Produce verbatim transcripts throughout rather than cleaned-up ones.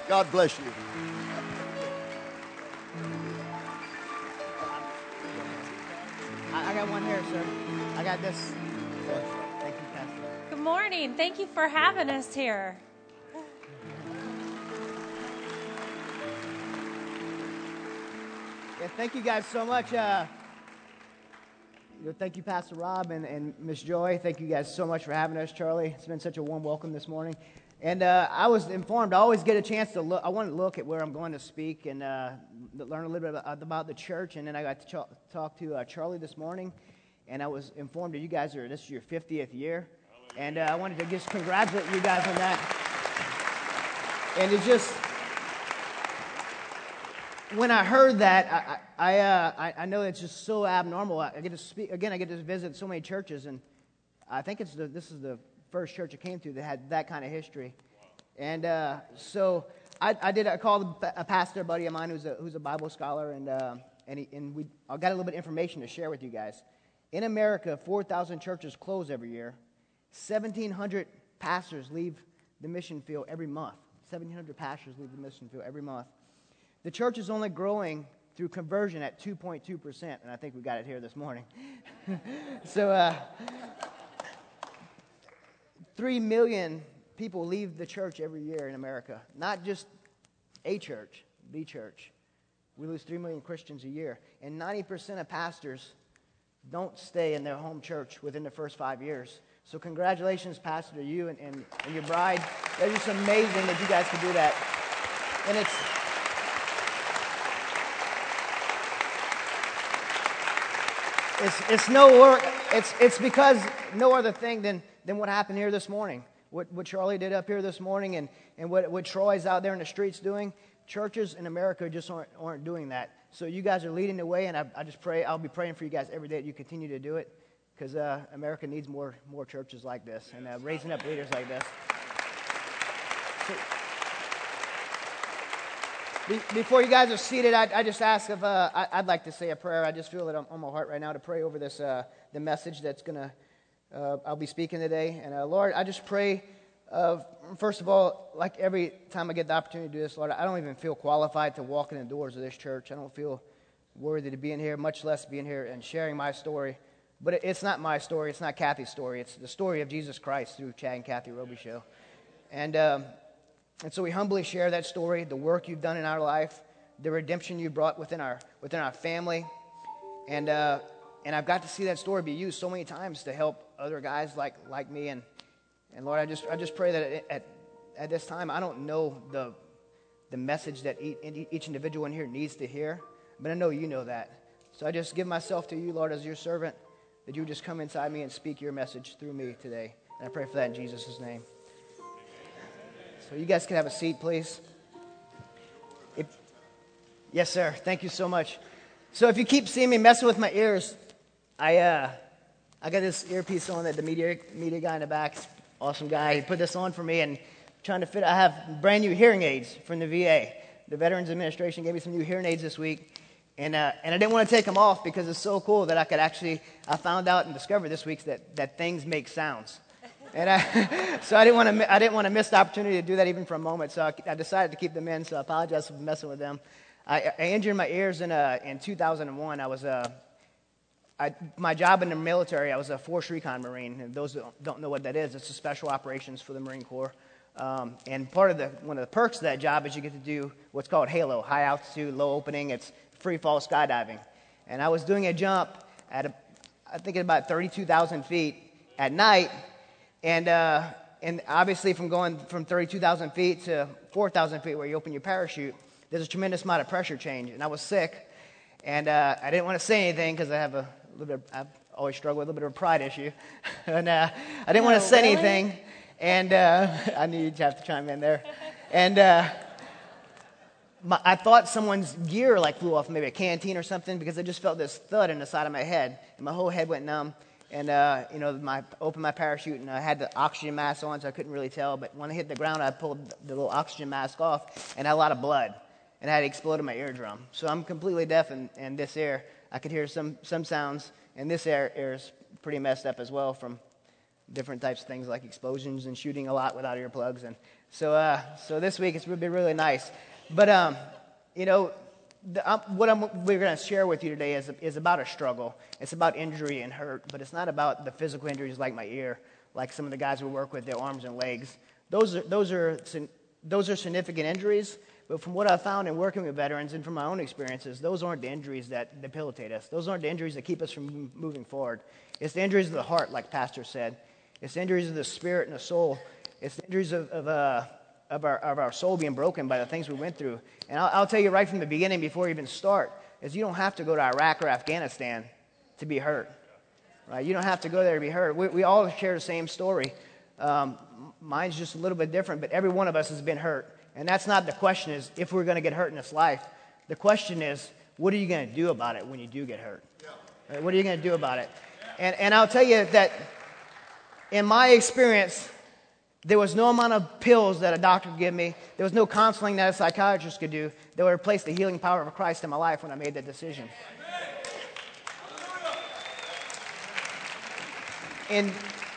God bless you. I, I got one here, sir. I got this. Thank you, Pastor. Good morning. Thank you for having us here. Yeah, thank you guys so much. Uh, you know, thank you, Pastor Rob and, and Miss Joy. Thank you guys so much for having us, Charlie. It's been such a warm welcome this morning. And uh, I was informed I always get a chance to look. I want to look at where I'm going to speak and uh, learn a little bit about, about the church. And then I got to ch- talk to uh, Charlie this morning, and I was informed that you guys are this is your fiftieth year, and uh, I wanted to just congratulate you guys on that. And it just. When I heard that, I I, uh, I I know it's just so abnormal. I get to speak again. I get to visit so many churches, and I think it's the, this is the first church I came to that had that kind of history. And uh, so I, I did. I called a pastor buddy of mine who's a who's a Bible scholar, and uh, and he, and we I got a little bit of information to share with you guys. In America, four thousand churches close every year. seventeen hundred pastors leave the mission field every month. seventeen hundred pastors leave the mission field every month. The church is only growing through conversion at two point two percent, and I think we got it here this morning. so, uh, three million people leave the church every year in America. Not just a church, the church. We lose three million Christians a year. And ninety percent of pastors don't stay in their home church within the first five years. So congratulations, Pastor, to you and, and, and your bride. It's just amazing that you guys can do that. And it's... It's, it's no work. It's it's because no other thing than, than what happened here this morning. What what Charlie did up here this morning, and, and what what Troy's out there in the streets doing. Churches in America just aren't aren't doing that. So you guys are leading the way, and I, I just pray I'll be praying for you guys every day that you continue to do it, because uh, America needs more more churches like this and uh, raising up leaders like this. So, before you guys are seated, I, I just ask if uh, I, I'd like to say a prayer. I just feel it on, on my heart right now to pray over this uh, the message that's gonna uh, I'll be speaking today. And uh, Lord, I just pray. Uh, first of all, like every time I get the opportunity to do this, Lord, I don't even feel qualified to walk in the doors of this church. I don't feel worthy to be in here, much less being here and sharing my story. But it, it's not my story. It's not Kathy's story. It's the story of Jesus Christ through Chad and Kathy Roby Show. And. Um, And so we humbly share that story, the work you've done in our life, the redemption you brought within our within our family, and uh, and I've got to see that story be used so many times to help other guys like like me. And and Lord, I just I just pray that at at this time I don't know the the message that each individual in here needs to hear, but I know you know that. So I just give myself to you, Lord, as your servant, that you just come inside me and speak your message through me today. And I pray for that in Jesus' name. So you guys can have a seat, please. If, yes, sir. Thank you so much. So if you keep seeing me messing with my ears, I uh, I got this earpiece on that the media media guy in the back, awesome guy. He put this on for me, and trying to fit. I have brand new hearing aids from the V A. The Veterans Administration gave me some new hearing aids this week, and uh, and I didn't want to take them off because it's so cool that I could actually. I found out and discovered this week that that things make sounds. And I, so I didn't want to. I didn't want to miss the opportunity to do that even for a moment. So I, I decided to keep them in. So I apologize for messing with them. I, I injured my ears in uh, in two thousand one. I was uh, I, my job in the military. I was a Force Recon Marine. And those that don't know what that is, it's a special operations for the Marine Corps. Um, and part of the one of the perks of that job is you get to do what's called HALO, high altitude, low opening. It's free fall skydiving. And I was doing a jump at a, I think at about thirty-two thousand feet at night. And uh, and obviously from going from thirty-two thousand feet to four thousand feet where you open your parachute, there's a tremendous amount of pressure change. And I was sick, and uh, I didn't want to say anything because I have a little bit, I've always struggled with a little bit of a pride issue. and uh, I didn't no, want to say really? anything, and uh, I knew you'd have to chime in there. And uh, my, I thought someone's gear like flew off, maybe a canteen or something, because I just felt this thud in the side of my head, and my whole head went numb. And, uh, you know, my opened my parachute, and I had the oxygen mask on, so I couldn't really tell. But when I hit the ground, I pulled the little oxygen mask off, and I had a lot of blood. And I had exploded my eardrum. So I'm completely deaf in, in this ear. I could hear some, some sounds, and this ear, ear is pretty messed up as well from different types of things like explosions and shooting a lot without earplugs. And So, uh, so this week it's been really nice. But, um, you know, the, um, what I'm, we're going to share with you today is, is about a struggle. It's about injury and hurt, but it's not about the physical injuries like my ear, like some of the guys we work with, their arms and legs. Those are, those are, those are significant injuries, but from what I've found in working with veterans and from my own experiences, those aren't the injuries that debilitate us. Those aren't the injuries that keep us from moving forward. It's the injuries of the heart, like Pastor said. It's the injuries of the spirit and the soul. It's the injuries of, of, uh, of, our, of our soul being broken by the things we went through. And I'll, I'll tell you right from the beginning, before we even start, is you don't have to go to Iraq or Afghanistan to be hurt. Right? You don't have to go there to be hurt. We, we all share the same story. Um, mine's just a little bit different, but every one of us has been hurt. And that's not the question is if we're going to get hurt in this life. The question is, what are you going to do about it when you do get hurt? Right? What are you going to do about it? And, and I'll tell you that in my experience, there was no amount of pills that a doctor could give me. There was no counseling that a psychiatrist could do that would replace the healing power of Christ in my life when I made that decision. And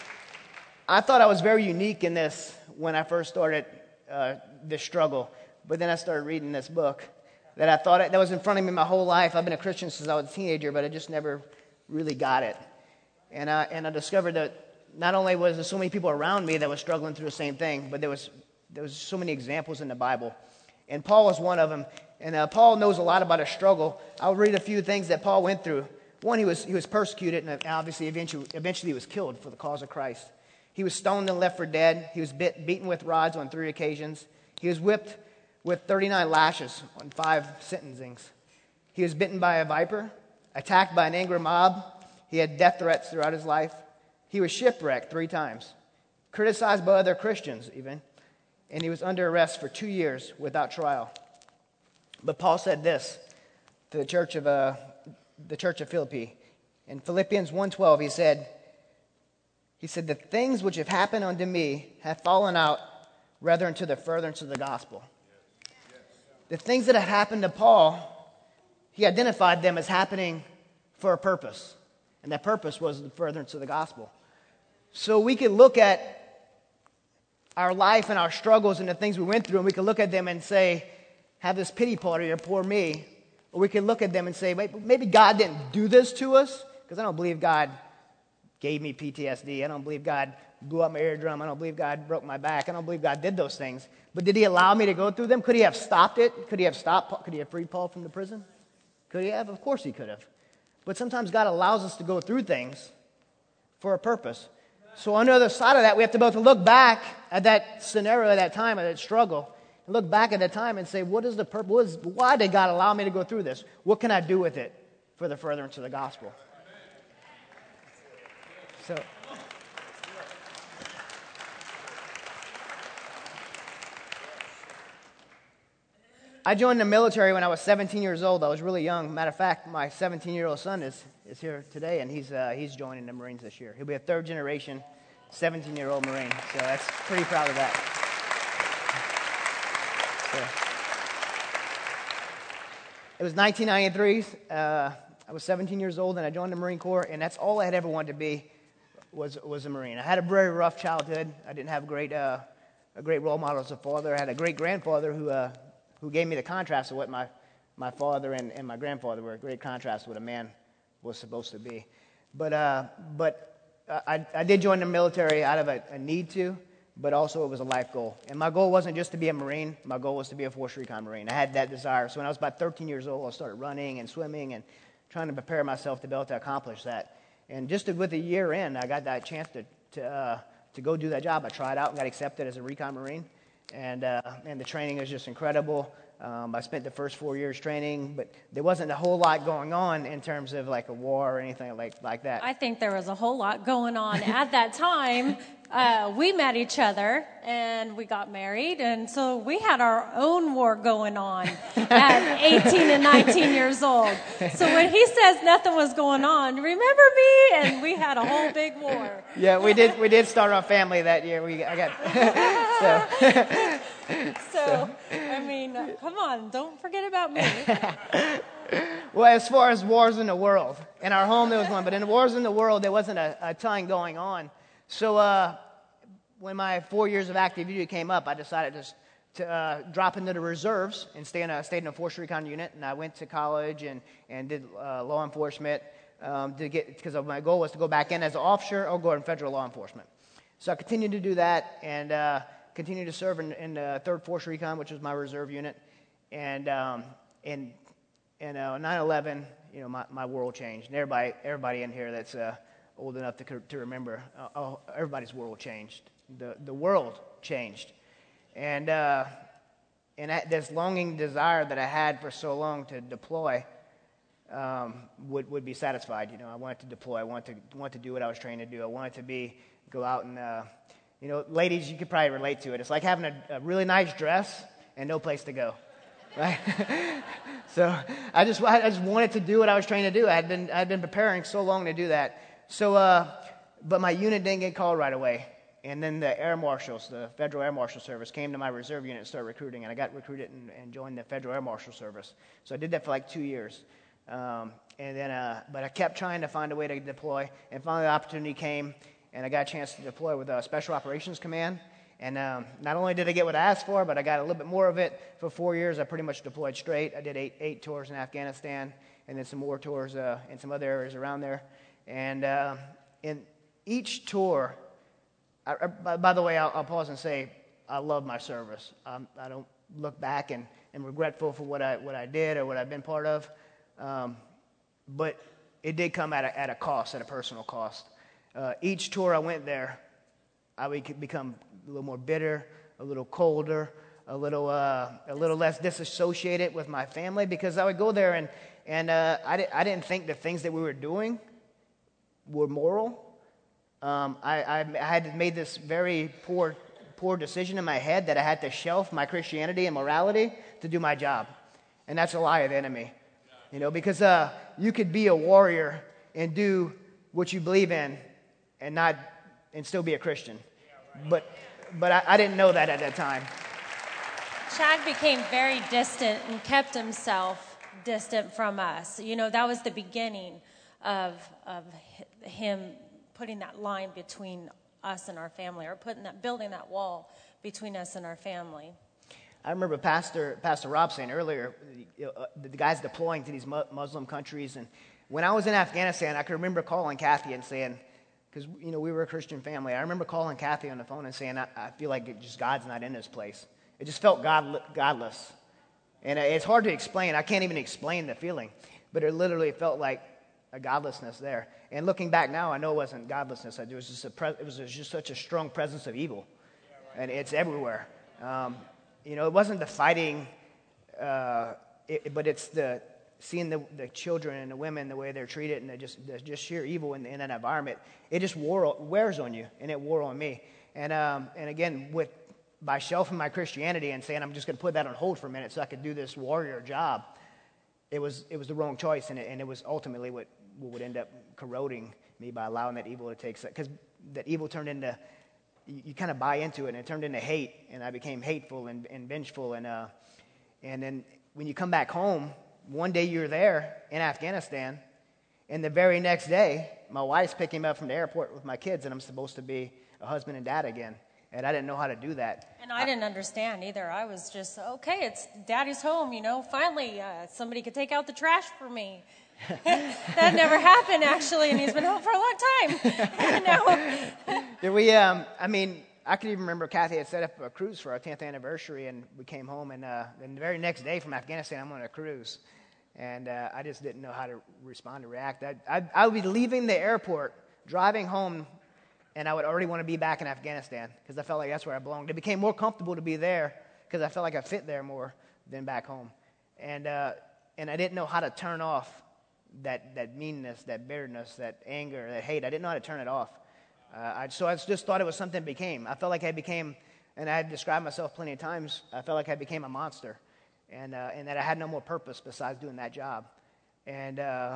I thought I was very unique in this when I first started uh, this struggle. But then I started reading this book that I thought that was in front of me my whole life. I've been a Christian since I was a teenager, but I just never really got it. And I, and I discovered that not only was there so many people around me that were struggling through the same thing, but there was there was so many examples in the Bible. And Paul was one of them. And uh, Paul knows a lot about a struggle. I'll read a few things that Paul went through. One, he was he was persecuted, and obviously eventually, eventually he was killed for the cause of Christ. He was stoned and left for dead. He was bit, beaten with rods on three occasions. He was whipped with thirty-nine lashes on five sentencings. He was bitten by a viper, attacked by an angry mob. He had death threats throughout his life. He was shipwrecked three times, criticized by other Christians even, and he was under arrest for two years without trial. But Paul said this to the church of uh, the church of Philippi. In Philippians one twelve, he said, he said, the things which have happened unto me have fallen out rather into the furtherance of the gospel. The things that had happened to Paul, he identified them as happening for a purpose. And that purpose was the furtherance of the gospel. So we could look at our life and our struggles and the things we went through, and we could look at them and say, have this pity party or poor me. Or we could look at them and say, maybe God didn't do this to us, because I don't believe God gave me P T S D. I don't believe God blew up my eardrum. I don't believe God broke my back. I don't believe God did those things. But did he allow me to go through them? Could he have stopped it? Could he have stopped? Could he have freed Paul from the prison? Could he have? Of course he could have. But sometimes God allows us to go through things for a purpose. So on the other side of that, we have to be able to look back at that scenario, at that time, at that struggle, and look back at that time and say, what is the purpose? What is, why did God allow me to go through this? What can I do with it for the furtherance of the gospel? So, I joined the military when I was seventeen years old. I was really young. Matter of fact, my seventeen-year-old son is, is here today, and he's uh, he's joining the Marines this year. He'll be a third-generation seventeen-year-old Marine, so that's pretty proud of that. So, it was nineteen ninety-three. Uh, I was seventeen years old, and I joined the Marine Corps, and that's all I had ever wanted to be was was a Marine. I had a very rough childhood. I didn't have great uh, a great role model as a father. I had a great grandfather who. Uh, who gave me the contrast of what my, my father and, and my grandfather were, a great contrast of what a man was supposed to be. But uh, but I, I did join the military out of a, a need to, but also it was a life goal. And my goal wasn't just to be a Marine. My goal was to be a Force Recon Marine. I had that desire. So when I was about thirteen years old, I started running and swimming and trying to prepare myself to be able to accomplish that. And just with a year in, I got that chance to to, uh, to go do that job. I tried out and got accepted as a Recon Marine. And uh, and the training was just incredible. Um, I spent the first four years training, but there wasn't a whole lot going on in terms of like a war or anything like, like that. I think there was a whole lot going on at that time. Uh, we met each other and we got married, and so we had our own war going on at eighteen and nineteen years old. So when he says nothing was going on, remember me? And we had a whole big war. Yeah, we did. We did start our family that year. We I got so. So, I mean, come on, don't forget about me. Well, as far as wars in the world, in our home there was one, but in the wars in the world there wasn't a, a ton going on. So uh, when my four years of active duty came up, I decided to, to uh, drop into the reserves and stay in a, stayed in a Force Recon unit. And I went to college and, and did uh, law enforcement um, to get because my goal was to go back in as an officer or go in federal law enforcement. So I continued to do that and uh, continued to serve in, in the third Force Recon, which was my reserve unit. And um, in in uh, nine eleven, you know, my, my world changed. And everybody everybody in here that's uh, old enough to to remember, uh, oh, everybody's world changed. The the world changed, and uh, and that, this longing desire that I had for so long to deploy um, would would be satisfied. You know, I wanted to deploy. I wanted to want to do what I was trained to do. I wanted to be go out and uh, you know, ladies, you could probably relate to it. It's like having a, a really nice dress and no place to go, right? So I just I just wanted to do what I was trained to do. I had been I'd been preparing so long to do that. So, uh, but my unit didn't get called right away. And then the Air Marshals, the Federal Air Marshal Service, came to my reserve unit and started recruiting. And I got recruited and, and joined the Federal Air Marshal Service. So I did that for like two years. Um, and then, uh, but I kept trying to find a way to deploy. And finally, the opportunity came, and I got a chance to deploy with a Special Operations Command. And um, not only did I get what I asked for, but I got a little bit more of it. For four years, I pretty much deployed straight. I did eight eight tours in Afghanistan, and then some more tours uh, in some other areas around there. And uh, in each tour, I, I, by, by the way, I'll, I'll pause and say I love my service. Um, I don't look back and, and regretful for what I what I did or what I've been part of, um, but it did come at a, at a cost, at a personal cost. Uh, each tour I went there, I would become a little more bitter, a little colder, a little uh, a little less disassociated with my family because I would go there and and uh, I di- I didn't think the things that we were doing were moral. Um, I, I, I had made this very poor poor decision in my head that I had to shelf my Christianity and morality to do my job. And that's a lie of the enemy. You know, because uh, you could be a warrior and do what you believe in and not and still be a Christian. But but I, I didn't know that at that time. Chad became very distant and kept himself distant from us. You know, that was the beginning of of him putting that line between us and our family, or putting that, building that wall between us and our family. I remember Pastor Pastor Rob saying earlier, you know, uh, the guys deploying to these mu- Muslim countries, and when I was in Afghanistan, I could remember calling Kathy and saying, because you know we were a Christian family, I remember calling Kathy on the phone and saying, I, I feel like it just God's not in this place. It just felt God, godless, and it's hard to explain. I can't even explain the feeling, but it literally felt like a godlessness there. And looking back now, I know it wasn't godlessness. It was just a pre- it was just such a strong presence of evil, and it's everywhere. Um, you know, it wasn't the fighting, uh, it, but it's the seeing the, the children and the women the way they're treated, and the just the just sheer evil in, in that environment. It just wore wears on you, and it wore on me. And um, and again, with by shelving my Christianity and saying I'm just going to put that on hold for a minute so I could do this warrior job, it was it was the wrong choice, and it, and it was ultimately what. would end up corroding me by allowing that evil to take, because that evil turned into, you, you kind of buy into it, and it turned into hate, and I became hateful and, and vengeful, and uh, and then when you come back home, one day you're there in Afghanistan, and the very next day, my wife's picking me up from the airport with my kids, and I'm supposed to be a husband and dad again, and I didn't know how to do that. And I didn't understand either. I was just, okay, it's daddy's home, you know, finally uh, somebody could take out the trash for me. That never happened, actually, and he's been home for a long time. Now, Did we, um, I mean, I can even remember Kathy had set up a cruise for our tenth anniversary, and we came home, and uh, then the very next day from Afghanistan, I'm on a cruise, and uh, I just didn't know how to respond or react. I, I, I would be leaving the airport, driving home, and I would already want to be back in Afghanistan because I felt like that's where I belonged. It became more comfortable to be there because I felt like I fit there more than back home, and uh, and I didn't know how to turn off that that meanness, that bitterness, that anger, that hate. I didn't know how to turn it off. Uh, I, so I just thought it was something it became. I felt like I became, and I had described myself plenty of times, I felt like I became a monster, and uh, and that I had no more purpose besides doing that job. And, uh,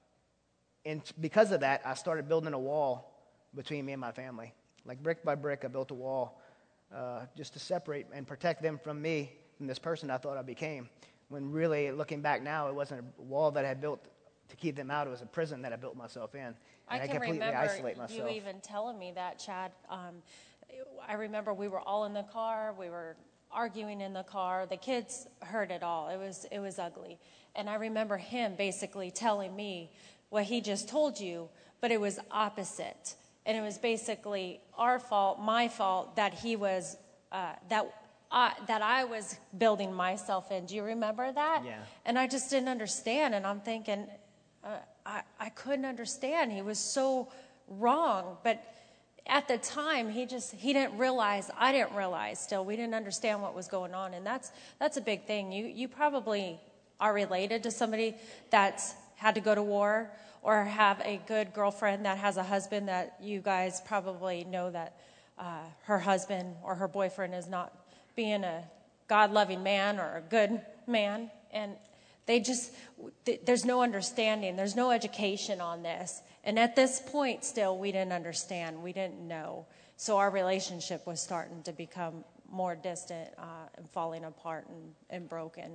and because of that, I started building a wall between me and my family. Like brick by brick, I built a wall uh, just to separate and protect them from me, from this person I thought I became. When really, looking back now, it wasn't a wall that I had built to keep them out. It was a prison that I built myself in. And I I can completely remember isolate myself. you even telling me that, Chad. Um, I remember we were all in the car. We were arguing in the car. The kids heard it all. It was it was ugly. And I remember him basically telling me what he just told you, but it was opposite. And it was basically our fault, my fault, that he was, uh, that I, that I was building myself in. Do you remember that? Yeah. And I just didn't understand. And I'm thinking, uh, I, I couldn't understand. He was so wrong. But at the time, he just, he didn't realize, I didn't realize still, we didn't understand what was going on. And that's, that's a big thing. You, you probably are related to somebody that's had to go to war, or have a good girlfriend that has a husband that you guys probably know that uh, her husband or her boyfriend is not being a God-loving man or a good man. And they just, th- there's no understanding. There's no education on this. And at this point still, we didn't understand. We didn't know. So our relationship was starting to become more distant uh, and falling apart and, and broken.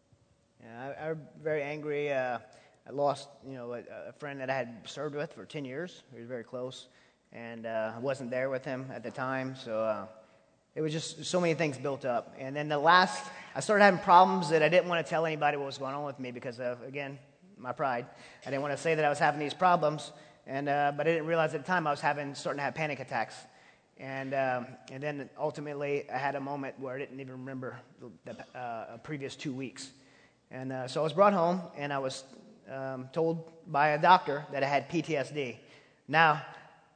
Yeah, I, I'm very angry. Uh, I lost, you know, a, a friend that I had served with for ten years. We were very close, and uh, I wasn't there with him at the time, so uh, it was just so many things built up. And then the last, I started having problems that I didn't want to tell anybody what was going on with me because of, again, my pride. I didn't want to say that I was having these problems, and uh, but I didn't realize at the time I was having starting to have panic attacks. And um, and then ultimately I had a moment where I didn't even remember the, the uh, previous two weeks. And uh, so I was brought home, and I was um, told by a doctor that I had P T S D. Now,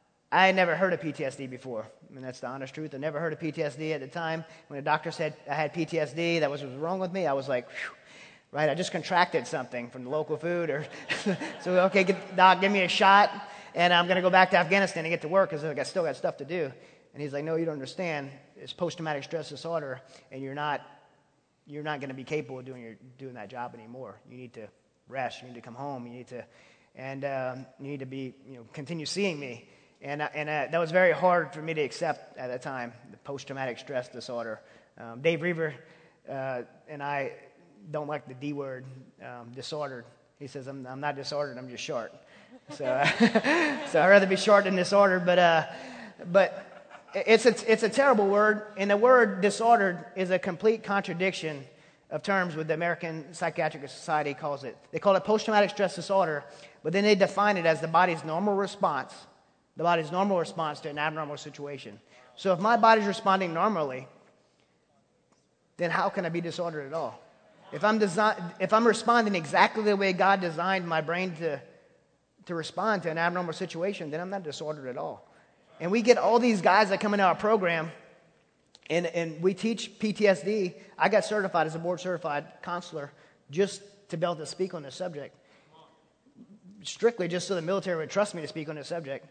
I had never heard of P T S D before. I mean, that's the honest truth. I never heard of P T S D at the time. When the doctor said I had P T S D, that was what was wrong with me, I was like, whew, right, I just contracted something from the local food. or So, okay, get, doc, give me a shot, and I'm going to go back to Afghanistan and get to work because I still got stuff to do. And he's like, no, you don't understand. It's post-traumatic stress disorder, and you're not you're not going to be capable of doing your doing that job anymore. You need to rest. You need to come home. You need to, and um, you need to be, you know, continue seeing me. And uh, and uh, that was very hard for me to accept at the time. The post-traumatic stress disorder. Um, Dave Reaver uh, and I don't like the D word, um, disordered. He says I'm I'm not disordered. I'm just short. So uh, so I'd rather be short than disordered. But uh, but. It's a, it's a terrible word, and the word disordered is a complete contradiction of terms what the American Psychiatric Society calls it. They call it post-traumatic stress disorder, but then they define it as the body's normal response, the body's normal response to an abnormal situation. So if my body's responding normally, then how can I be disordered at all? If I'm desi- if I'm responding exactly the way God designed my brain to, to respond to an abnormal situation, then I'm not disordered at all. And we get all these guys that come into our program, and, and we teach P T S D. I got certified as a board-certified counselor just to be able to speak on this subject, strictly just so the military would trust me to speak on this subject.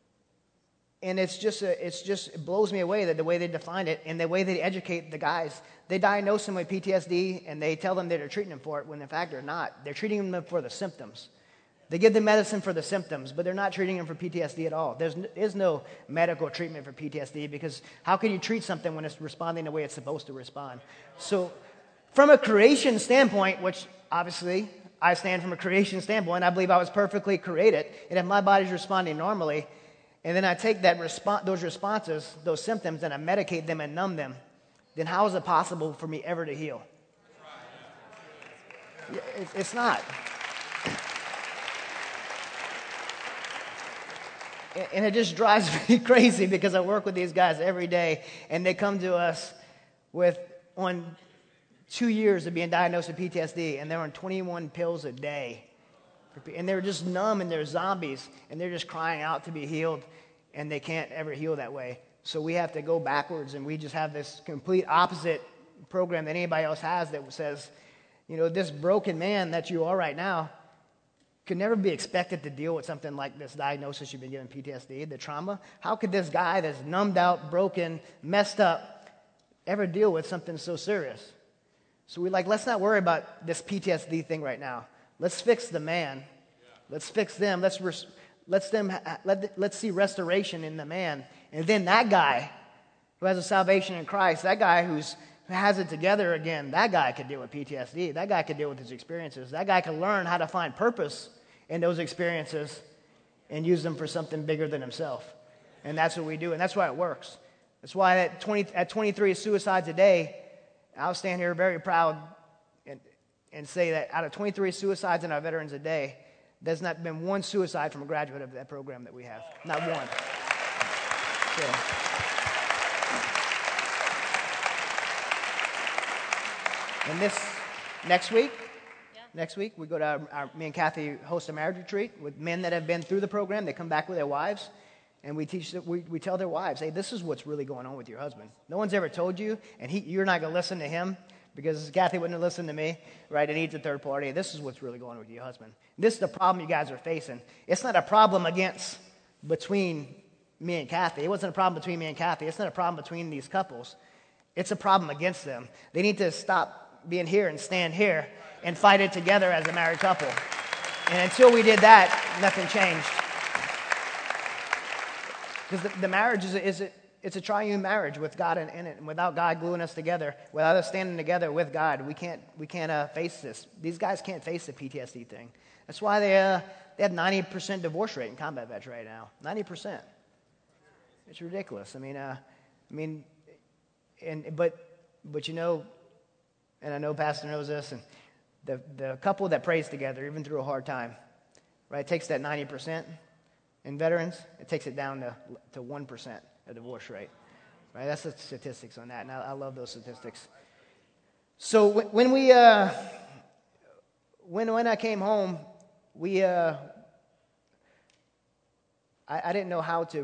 And it's just, a, it's just it blows me away that the way they define it and the way they educate the guys. They diagnose them with P T S D, and they tell them that they're treating them for it, when in fact they're not. They're treating them for the symptoms. They give them medicine for the symptoms, but they're not treating them for P T S D at all. There is no medical treatment for P T S D, because how can you treat something when it's responding the way it's supposed to respond? So from a creation standpoint, which obviously I stand from a creation standpoint, I believe I was perfectly created, and if my body's responding normally, and then I take that respo- those responses, those symptoms, and I medicate them and numb them, then how is it possible for me ever to heal? It's not. And it just drives me crazy because I work with these guys every day, and they come to us with on two years of being diagnosed with P T S D, and they're on twenty-one pills a day. And they're just numb, and they're zombies, and they're just crying out to be healed, and they can't ever heal that way. So we have to go backwards, and we just have this complete opposite program that anybody else has that says, you know, this broken man that you are right now could never be expected to deal with something like this diagnosis you've been given, P T S D, the trauma. How could this guy that's numbed out, broken, messed up, ever deal with something so serious? So we're like, let's not worry about this P T S D thing right now. Let's fix the man. Let's fix them. Let's res- let's them let let's see restoration in the man, and then that guy who has a salvation in Christ, that guy who's who has it together again, that guy could deal with P T S D. That guy could deal with his experiences. That guy could learn how to find purpose in those experiences and use them for something bigger than himself. And that's what we do, and that's why it works. That's why at, twenty, at twenty-three suicides a day, I'll stand here very proud and, and say that out of twenty-three suicides in our veterans a day, there's not been one suicide from a graduate of that program that we have. Not one. So, and this next week, yeah. next week we go to our, our, me and Kathy host a marriage retreat with men that have been through the program. They come back with their wives, and we teach. We, we tell their wives, "Hey, this is what's really going on with your husband. No one's ever told you, and he, you're not going to listen to him because Kathy wouldn't have listened to me, right? It needs a third party. This is what's really going on with your husband. This is the problem you guys are facing. It's not a problem against between me and Kathy. It wasn't a problem between me and Kathy. It's not a problem between these couples. It's a problem against them. They need to stop being here and stand here and fight it together as a married couple. And until we did that, nothing changed. Because the, the marriage is a, is a, it's a triune marriage with God in, in it, and without God gluing us together, without us standing together with God, we can't we can't uh, face this. These guys can't face the P T S D thing. That's why they uh, they have ninety percent divorce rate in combat vets right now. ninety percent. It's ridiculous. I mean, uh, I mean, and but but you know, and I know Pastor knows this, and the the couple that prays together, even through a hard time, right, takes that ninety percent. In veterans, it takes it down to to one percent of divorce rate. Right? That's the statistics on that, and I, I love those statistics. So when, when we uh, when when I came home, we uh, I, I didn't know how to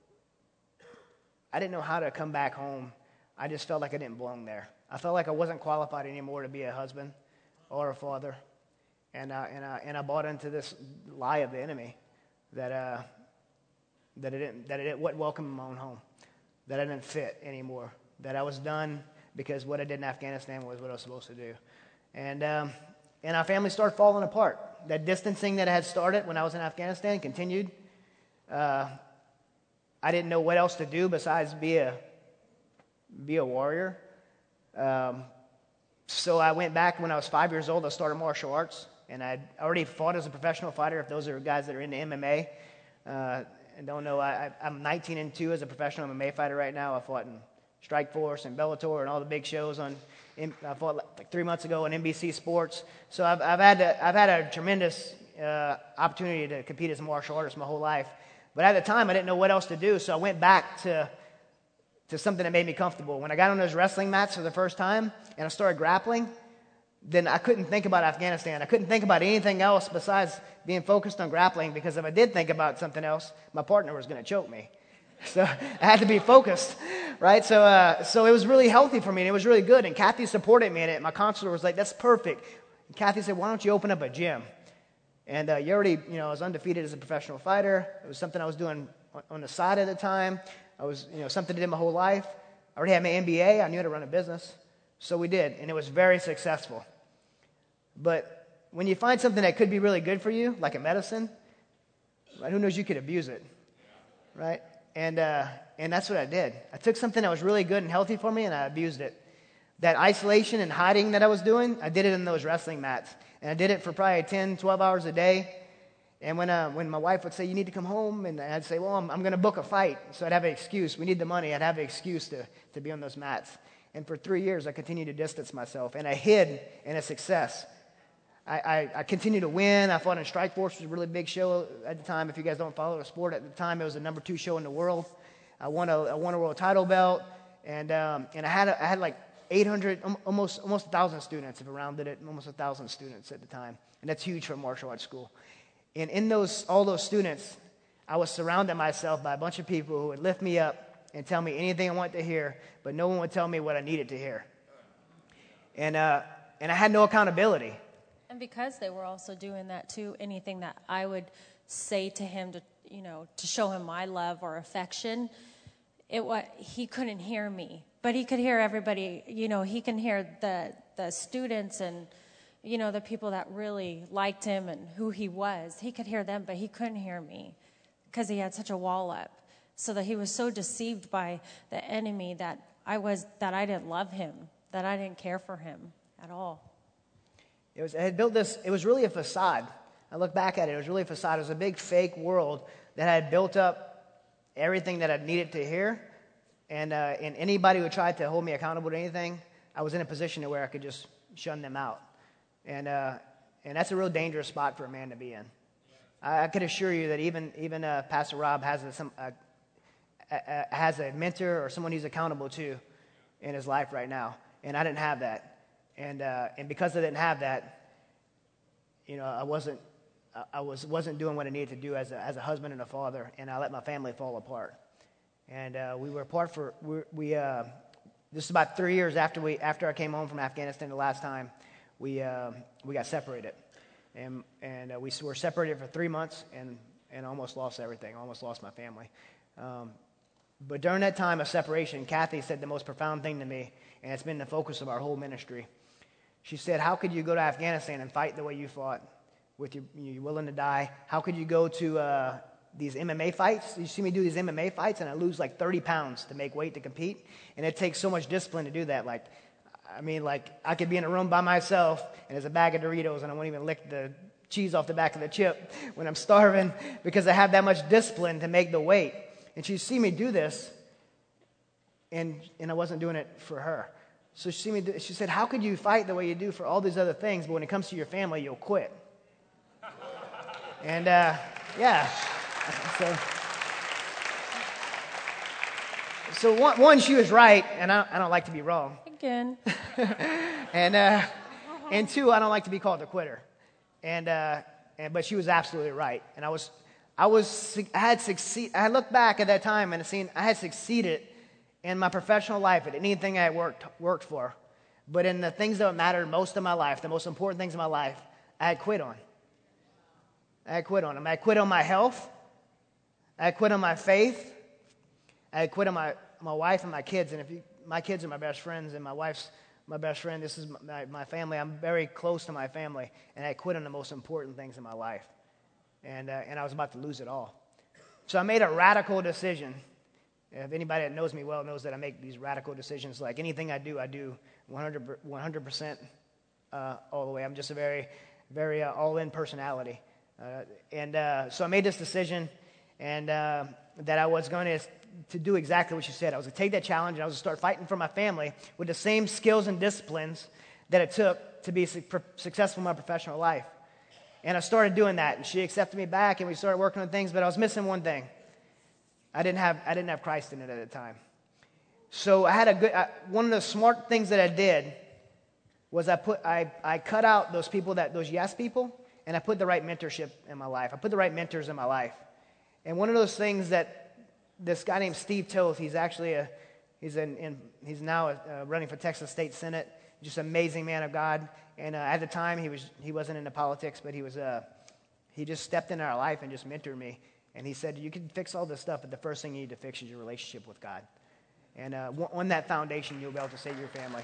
I didn't know how to come back home. I just felt like I didn't belong there. I felt like I wasn't qualified anymore to be a husband or a father, and uh, and I, and I bought into this lie of the enemy. That uh, that it didn't, that it wasn't welcome in my own home, that I didn't fit anymore, that I was done because what I did in Afghanistan was what I was supposed to do, and um, and our family started falling apart. That distancing that had started when I was in Afghanistan continued. Uh, I didn't know what else to do besides be a be a warrior. Um, so I went back when I was five years old. I started martial arts. And I'd already fought as a professional fighter, if those are guys that are into M M A. Uh, and don't know, I, I'm nineteen and two as a professional M M A fighter right now. I fought in Strikeforce and Bellator and all the big shows on, I fought like three months ago on N B C Sports. So I've, I've, had, to, I've had a tremendous uh, opportunity to compete as a martial artist my whole life. But at the time, I didn't know what else to do, so I went back to, to something that made me comfortable. When I got on those wrestling mats for the first time and I started grappling, then I couldn't think about Afghanistan. I couldn't think about anything else besides being focused on grappling, because if I did think about something else, my partner was going to choke me. So I had to be focused, right? So uh, so it was really healthy for me, and it was really good, and Kathy supported me in it. My counselor was like, that's perfect. And Kathy said, why don't you open up a gym? And uh, you already, you know, I was undefeated as a professional fighter. It was something I was doing on, on the side at the time. I was, you know, something I did my whole life. I already had my M B A. I knew how to run a business. So we did, and it was very successful. But when you find something that could be really good for you, like a medicine, right, who knows, you could abuse it, right? And uh, and that's what I did. I took something that was really good and healthy for me, and I abused it. That isolation and hiding that I was doing, I did it in those wrestling mats. And I did it for probably ten, twelve hours a day. And when uh, when my wife would say, you need to come home, and I'd say, well, I'm, I'm going to book a fight. So I'd have an excuse. We need the money. I'd have an excuse to, to be on those mats. And for three years, I continued to distance myself, and I hid in a success. I, I, I continued to win. I fought in Strikeforce, which was a really big show at the time. If you guys don't follow the sport, at the time it was the number two show in the world. I won a, I won a world title belt, and um, and I had a, I had like eight hundred, almost almost a thousand students. If I rounded it, almost a thousand students at the time, and that's huge for a martial arts school. And in those all those students, I was surrounded myself by a bunch of people who would lift me up and tell me anything I wanted to hear, but no one would tell me what I needed to hear. And uh, and I had no accountability. And because they were also doing that too, anything that I would say to him to, you know, to show him my love or affection, it was, he couldn't hear me, but he could hear everybody. You know, he can hear the the students and, you know, the people that really liked him and who he was. He could hear them, but he couldn't hear me because he had such a wall up. So that he was so deceived by the enemy that I was that I didn't love him, that I didn't care for him at all. It was, I had built this, it was really a facade. I look back at it, it was really a facade. It was a big fake world that I had built up everything that I needed to hear, And, uh, and anybody who tried to hold me accountable to anything, I was in a position where I could just shun them out. And, uh, and that's a real dangerous spot for a man to be in. I, I could assure you that even, even uh, Pastor Rob has a, some, a, a, a, has a mentor or someone he's accountable to in his life right now. And I didn't have that. And, uh, and because I didn't have that, you know, I wasn't, I was, wasn't doing what I needed to do as a, as a husband and a father, and I let my family fall apart. And uh, we were apart for, we, we uh, this is about three years after we, after I came home from Afghanistan the last time, we, uh, we got separated. And, and uh, we were separated for three months and, and almost lost everything, almost lost my family. Um, but during that time of separation, Kathy said the most profound thing to me, and it's been the focus of our whole ministry. She said, how could you go to Afghanistan and fight the way you fought? With you, you're willing to die. How could you go to uh, these M M A fights? You see me do these M M A fights, and I lose like thirty pounds to make weight to compete, and it takes so much discipline to do that. Like, I mean, like I could be in a room by myself, and there's a bag of Doritos, and I won't even lick the cheese off the back of the chip when I'm starving because I have that much discipline to make the weight. And she'd see me do this, and and I wasn't doing it for her. So she see me. Do, she said, "How could you fight the way you do for all these other things, but when it comes to your family, you'll quit?" And, uh, yeah, so, so one, one, she was right, and I, I don't like to be wrong. Again. and, uh, and two, I don't like to be called a quitter. And, uh, and, but she was absolutely right. And I was, I was, I had succeed, I looked back at that time and seen I had succeeded in my professional life at anything I had worked, worked for. But in the things that mattered most in my life, the most important things in my life, I had quit on. I had quit on them. I had quit on my health. I had quit on my faith. I had quit on my, my wife and my kids. And if you, my kids are my best friends, and my wife's my best friend. This is my, my family. I'm very close to my family. And I had quit on the most important things in my life. And, uh, and I was about to lose it all. So I made a radical decision. If anybody that knows me well knows that I make these radical decisions. Like anything I do, I do one hundred percent uh, all the way. I'm just a very, very uh, all-in personality. Uh, and uh, so I made this decision, and uh, that I was going to to do exactly what you said. I was going to take that challenge, and I was going to start fighting for my family with the same skills and disciplines that it took to be su- successful in my professional life. And I started doing that, and she accepted me back, and we started working on things, but I was missing one thing. I didn't have I didn't have Christ in it at the time. So I had a good I, one of the smart things that I did was I put I, I cut out those people that those yes people. And I put the right mentorship in my life. I put the right mentors in my life. And one of those things that this guy named Steve Toth, he's actually a, he's in, in he's now uh, running for Texas State Senate. Just an amazing man of God. And uh, at the time, he was he wasn't into politics, but he was uh, he just stepped into our life and just mentored me. And he said, "You can fix all this stuff, but the first thing you need to fix is your relationship with God. And uh, on that foundation, you'll be able to save your family."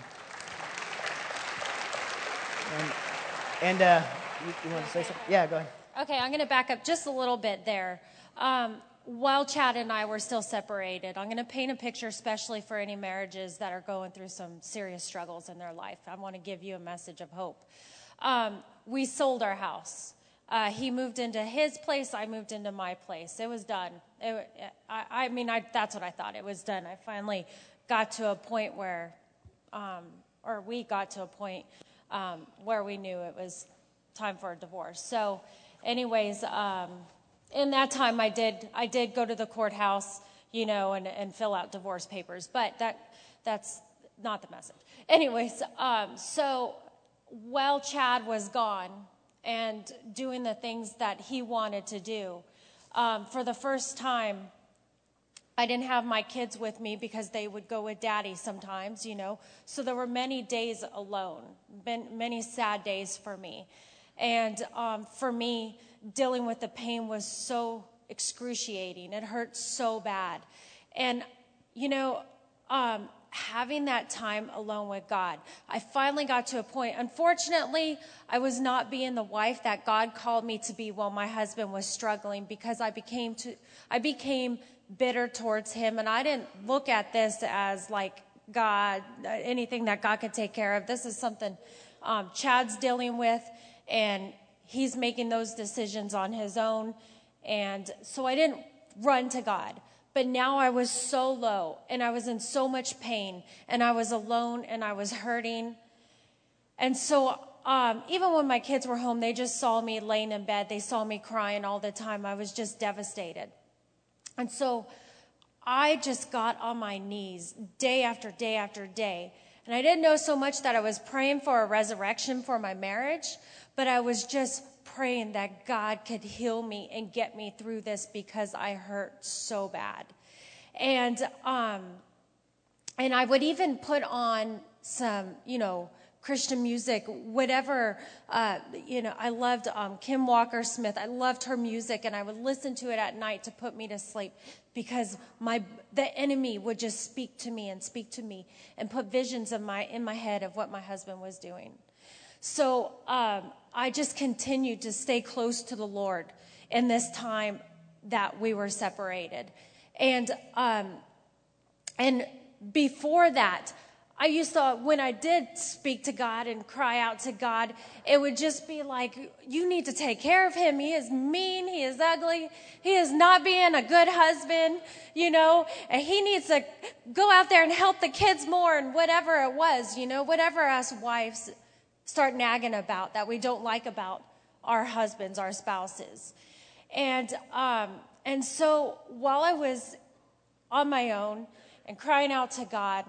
And and. Uh, You, you want to say something? Yeah, go ahead. Okay, I'm going to back up just a little bit there. Um, while Chad and I were still separated, I'm going to paint a picture, especially for any marriages that are going through some serious struggles in their life. I want to give you a message of hope. Um, we sold our house. Uh, he moved into his place. I moved into my place. It was done. It, I, I mean, I, that's what I thought. It was done. I finally got to a point where, um, or we got to a point um, where we knew it was time for a divorce. So anyways, um, in that time I did I did go to the courthouse, you know, and, and fill out divorce papers, but that that's not the message. Anyways, um, so while Chad was gone and doing the things that he wanted to do, um, for the first time, I didn't have my kids with me because they would go with daddy sometimes, you know. So there were many days alone, been many sad days for me. And um, for me, dealing with the pain was so excruciating. It hurt so bad. And, you know, um, having that time alone with God, I finally got to a point. Unfortunately, I was not being the wife that God called me to be while my husband was struggling, because I became to, I became bitter towards him. And I didn't look at this as like God, anything that God could take care of. This is something um, Chad's dealing with. And he's making those decisions on his own. And so I didn't run to God. but now I was so low, and I was in so much pain, and I was alone, and I was hurting. And so um, even when my kids were home, they just saw me laying in bed. They saw me crying all the time. I was just devastated. And so I just got on my knees day after day after day. And I didn't know so much that I was praying for a resurrection for my marriage, but I was just praying that God could heal me and get me through this because I hurt so bad. And um, and I would even put on some, you know, Christian music, whatever, uh, you know, I loved um, Kim Walker Smith. I loved her music, and I would listen to it at night to put me to sleep because my the enemy would just speak to me and speak to me and put visions of my in my head of what my husband was doing. So um, I just continued to stay close to the Lord in this time that we were separated. And um, and before that, I used to, when I did speak to God and cry out to God, it would just be like, you need to take care of him. He is mean. He is ugly. He is not being a good husband, you know, and he needs to go out there and help the kids more and whatever it was, you know, whatever us wives start nagging about that we don't like about our husbands, our spouses. And, um, and so while I was on my own and crying out to God,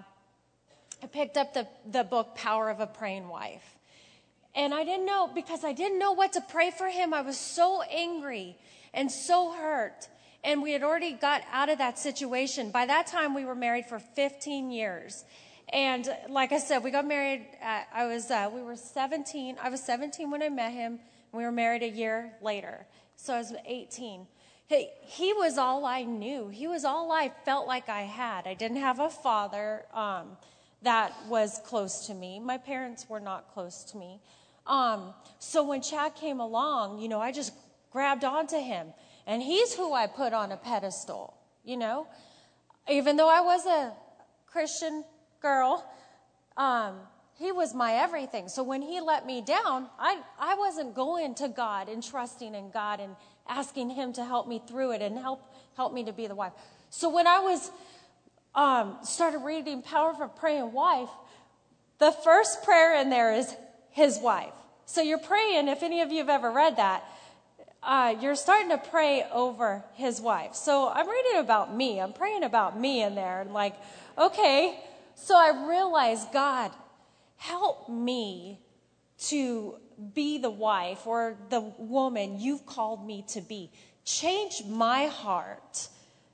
I picked up the, the book, Power of a Praying Wife. And I didn't know, because I didn't know what to pray for him. I was so angry and so hurt. And we had already got out of that situation. By that time, we were married for fifteen years. And like I said, we got married, at, I was, uh, we were seventeen. I was seventeen when I met him. And we were married a year later. So I was eighteen. He, he was all I knew. He was all I felt like I had. I didn't have a father. Um... that was close to me. My parents were not close to me. Um, so when Chad came along, you know, I just grabbed onto him. And he's who I put on a pedestal, you know. Even though I was a Christian girl, um, he was my everything. So when he let me down, I, I wasn't going to God and trusting in God and asking him to help me through it and help, help me to be the wife. So when I was... Um, started reading Power of a Praying Wife, the first prayer in there is his wife. So you're praying, if any of you have ever read that, uh, you're starting to pray over his wife. So I'm reading about me. I'm praying about me in there. And like, okay. So I realized, God, help me to be the wife or the woman you've called me to be. Change my heart.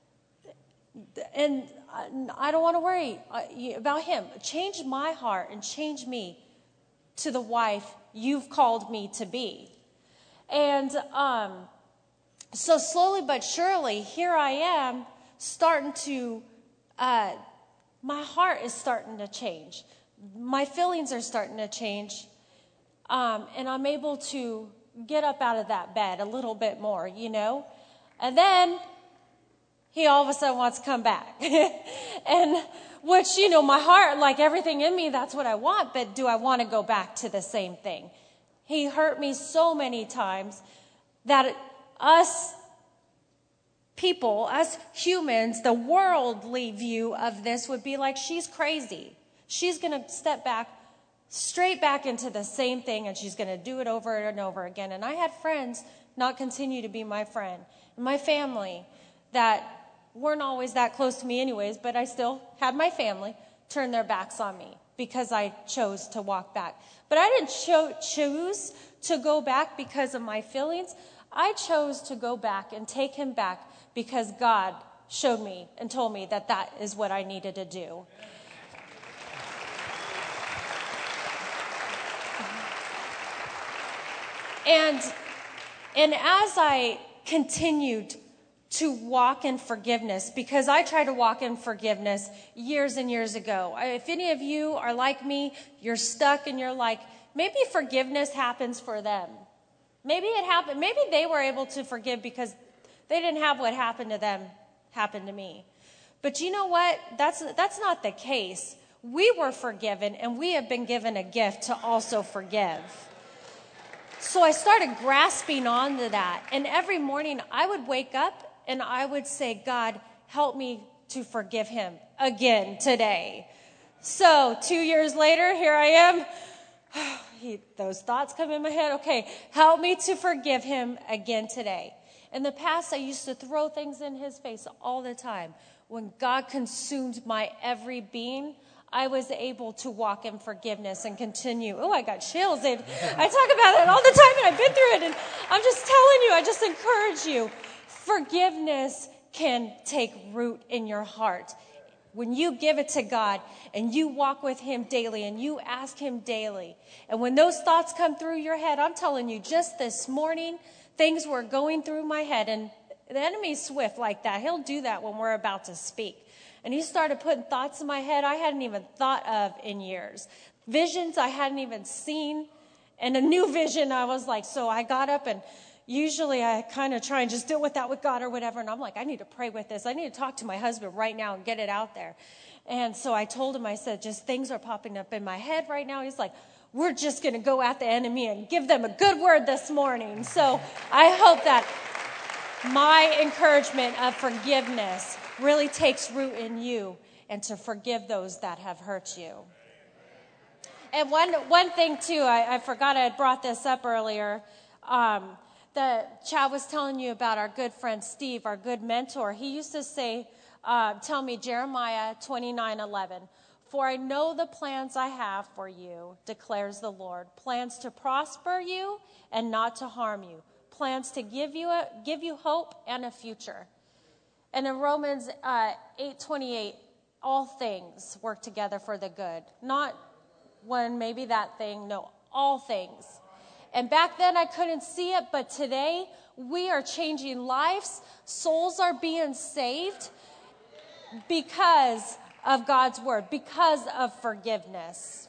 And I don't want to worry about him. Change my heart and change me to the wife you've called me to be. And um, so slowly but surely, here I am starting to, uh, my heart is starting to change. My feelings are starting to change. Um, and I'm able to get up out of that bed a little bit more, you know. And then he all of a sudden wants to come back. And which, you know, my heart, like everything in me, that's what I want. But do I want to go back to the same thing? He hurt me so many times that us people, us humans, the worldly view of this would be like, she's crazy. She's going to step back, straight back into the same thing, and she's going to do it over and over again. And I had friends not continue to be my friend. And my family that weren't always that close to me anyways, but I still had my family turn their backs on me because I chose to walk back. But I didn't cho- choose to go back because of my feelings. I chose to go back and take him back because God showed me and told me that that is what I needed to do. And, and as I continued to walk in forgiveness, because I tried to walk in forgiveness years and years ago. If any of you are like me, you're stuck and you're like, maybe forgiveness happens for them. Maybe it happened. Maybe they were able to forgive because they didn't have what happened to them happen to me. But you know what? That's, that's not the case. We were forgiven, and we have been given a gift to also forgive. So I started grasping onto that. And every morning I would wake up and I would say, God, help me to forgive him again today. So two years later, here I am. He, those thoughts come in my head. Okay, help me to forgive him again today. In the past, I used to throw things in his face all the time. When God consumed my every being, I was able to walk in forgiveness and continue. Oh, I got chills. I talk about it all the time, and I've been through it. And I'm just telling you, I just encourage you. Forgiveness can take root in your heart. When you give it to God and you walk with him daily and you ask him daily, and when those thoughts come through your head, I'm telling you, just this morning, things were going through my head, and the enemy's swift like that. He'll do that when we're about to speak. And he started putting thoughts in my head I hadn't even thought of in years. Visions I hadn't even seen. And a new vision, I was like, so I got up, and usually I kind of try and just deal with that with God or whatever. And I'm like, I need to pray with this. I need to talk to my husband right now and get it out there. And so I told him, I said, just things are popping up in my head right now. He's like, we're just going to go at the enemy and give them a good word this morning. So I hope that my encouragement of forgiveness really takes root in you, and to forgive those that have hurt you. And one one thing, too, I, I forgot I had brought this up earlier. Um, that Chad was telling you about our good friend Steve, our good mentor. He used to say, uh, tell me, Jeremiah twenty-nine eleven, for I know the plans I have for you, declares the Lord, plans to prosper you and not to harm you, plans to give you a, give you hope and a future. And in Romans uh, eight twenty-eight, all things work together for the good. Not one, maybe that thing, no, all things. And back then I couldn't see it, but today we are changing lives. Souls are being saved because of God's word, because of forgiveness.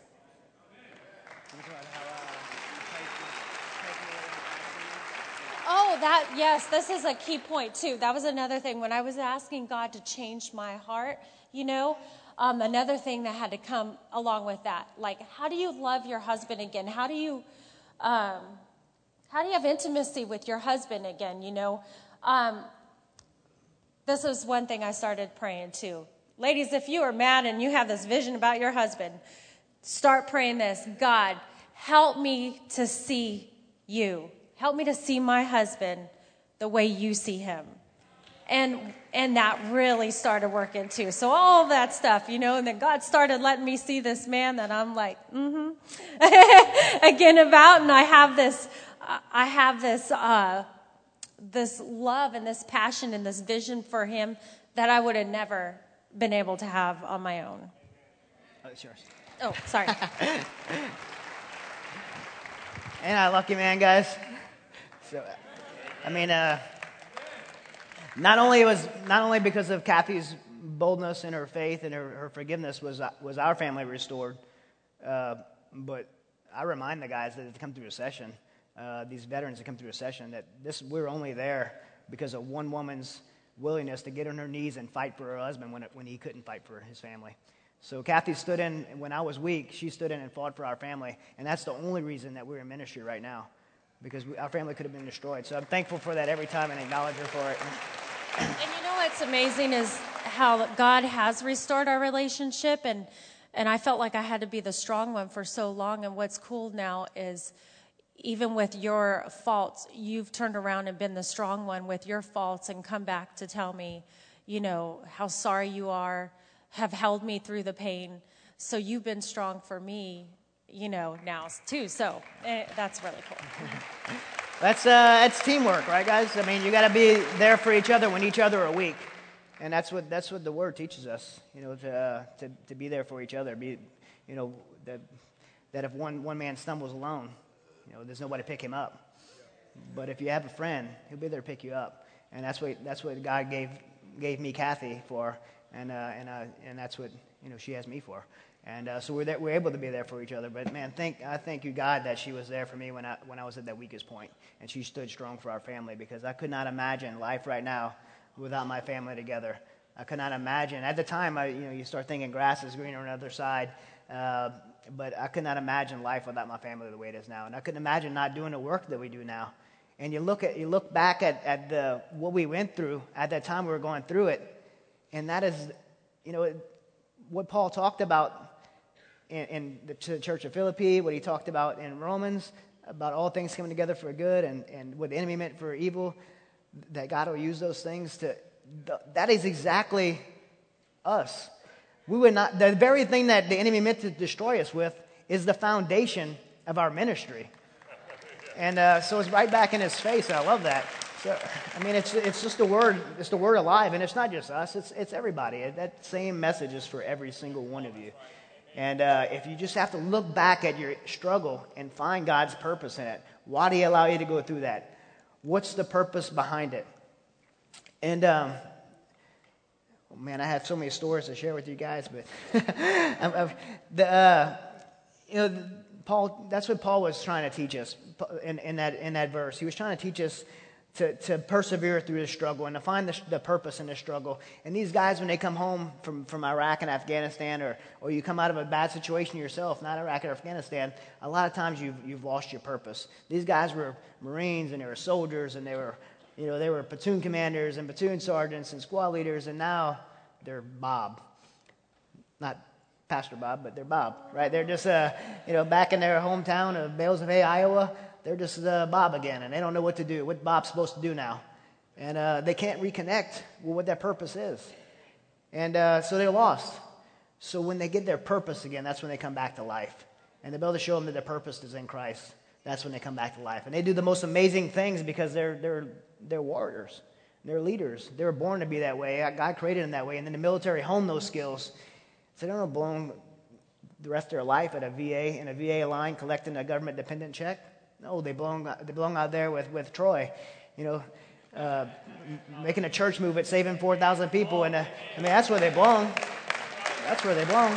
Oh, that, yes, this is a key point, too. That was another thing. When I was asking God to change my heart, you know, um, another thing that had to come along with that. Like, how do you love your husband again? How do you, um, how do you have intimacy with your husband again, you know? Um, this is one thing I started praying, too. Ladies, if you are mad and you have this vision about your husband, start praying this. God, help me to see you. Help me to see my husband the way you see him. And and that really started working too. So all that stuff, you know, and then God started letting me see this man that I'm like, mm-hmm, again about. And I have this, uh, I have this, uh, this love and this passion and this vision for him that I would have never been able to have on my own. Oh, it's yours. Oh, sorry. Ain't I lucky, man, guys? So, I mean, uh, not only was not only because of Kathy's boldness and her faith and her, her forgiveness was was our family restored, uh, but I remind the guys that have come through a session, uh, these veterans that come through a session, that this we're only there because of one woman's willingness to get on her knees and fight for her husband when it, when he couldn't fight for his family. So Kathy stood in when I was weak. She stood in and fought for our family, and that's the only reason that we're in ministry right now. Because we, our family could have been destroyed. So I'm thankful for that every time and acknowledge her for it. And you know what's amazing is how God has restored our relationship. And, and I felt like I had to be the strong one for so long. And what's cool now is even with your faults, you've turned around and been the strong one with your faults and come back to tell me, you know, how sorry you are, have held me through the pain. So you've been strong for me, you know, now too. So eh, that's really cool. That's uh, that's teamwork, right, guys? I mean, you got to be there for each other when each other are weak, and that's what that's what the Word teaches us. You know, to uh, to to be there for each other. Be, you know, that that if one one man stumbles alone, you know, there's nobody to pick him up. But if you have a friend, he'll be there to pick you up, and that's what that's what God gave gave me Kathy for, and uh, and uh, and that's what you know she has me for. And uh, so we're there, we're able to be there for each other. But man, thank I thank you, God, that she was there for me when I when I was at that weakest point, and she stood strong for our family, because I could not imagine life right now without my family together. I could not imagine at the time. I, you know, you start thinking grass is greener on the other side, uh, but I could not imagine life without my family the way it is now, and I couldn't imagine not doing the work that we do now. And you look at you look back at at the what we went through at that time we were going through it. And that is, you know, what Paul talked about in, in the, to the church of Philippi, what he talked about in Romans, about all things coming together for good, and, and what the enemy meant for evil, that God will use those things to, that is exactly us. We would not, the very thing that the enemy meant to destroy us with is the foundation of our ministry. And uh, so it's right back in his face, and I love that. So, I mean, it's it's just the word, it's the word alive, and it's not just us, it's it's everybody. That same message is for every single one of you. And uh, if you just have to look back at your struggle and find God's purpose in it, why do he allow you to go through that? What's the purpose behind it? And, um, oh man, I have so many stories to share with you guys, but I've, I've, the uh, you know, the, Paul, that's what Paul was trying to teach us in, in that in that verse. He was trying to teach us to, to persevere through the struggle and to find the, the purpose in the struggle. And these guys, when they come home from, from Iraq and Afghanistan, or or you come out of a bad situation yourself, not Iraq or Afghanistan, a lot of times you've you've lost your purpose. These guys were Marines and they were soldiers and they were, you know, they were platoon commanders and platoon sergeants and squad leaders, and now they're Bob, not Pastor Bob, but they're Bob, right? They're just, uh, you know, back in their hometown of Bales of Hay, Iowa. They're just uh, Bob again, and they don't know what to do, what Bob's supposed to do now. And uh, they can't reconnect with what their purpose is. And uh, so they're lost. So when they get their purpose again, that's when they come back to life. And they're able to show them that their purpose is in Christ. That's when they come back to life. And they do the most amazing things because they're they're they're warriors. They're leaders. They were born to be that way. God created them that way. And then the military honed those skills. So they don't belong the rest of their life at a V A, in a V A line collecting a government-dependent check. No, they belong they belong out there with, with Troy, you know, uh, making a church move at saving four thousand people. And uh, I mean, that's where they belong. That's where they belong.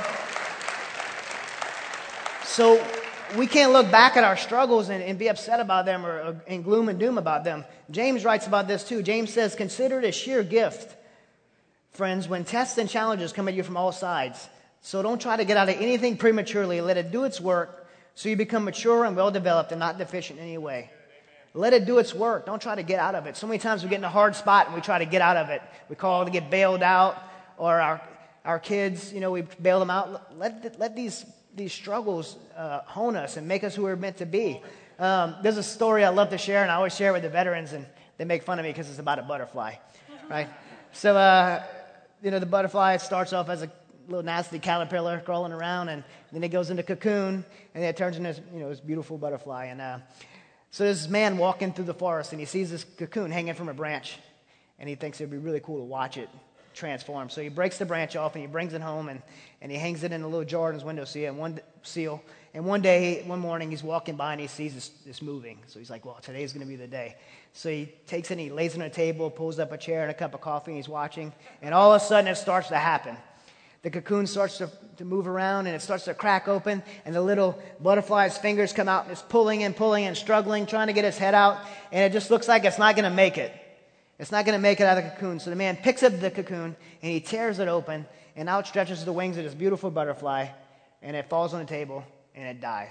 So we can't look back at our struggles and, and be upset about them, or, or in gloom and doom about them. James writes about this too. James says, "Consider it a sheer gift, friends, when tests and challenges come at you from all sides. So don't try to get out of anything prematurely. Let it do its work, so you become mature and well-developed and not deficient in any way." Let it do its work. Don't try to get out of it. So many times we get in a hard spot and we try to get out of it. We call to get bailed out, or our our kids, you know, we bail them out. Let let these these struggles uh, hone us and make us who we're meant to be. Um, there's a story I love to share, and I always share it with the veterans, and they make fun of me because it's about a butterfly, right? So, uh, you know, the butterfly starts off as a little nasty caterpillar crawling around, and then it goes into cocoon, and then it turns into this, you know, this beautiful butterfly. And uh, so there's this man walking through the forest, and he sees this cocoon hanging from a branch, and he thinks it'd be really cool to watch it transform. So he breaks the branch off, and he brings it home, and, and he hangs it in a little jar in his window seal. And one seal. And one day, one morning, he's walking by, and he sees this, this moving. So he's like, well, today's going to be the day. So he takes it, and he lays it on a table, pulls up a chair and a cup of coffee, and he's watching. And all of a sudden, it starts to happen. The cocoon starts to, to move around, and it starts to crack open, and the little butterfly's fingers come out, and it's pulling and pulling and struggling, trying to get its head out, and it just looks like it's not going to make it. It's not going to make it out of the cocoon. So the man picks up the cocoon, and he tears it open, and out stretches the wings of this beautiful butterfly, and it falls on the table, and it dies.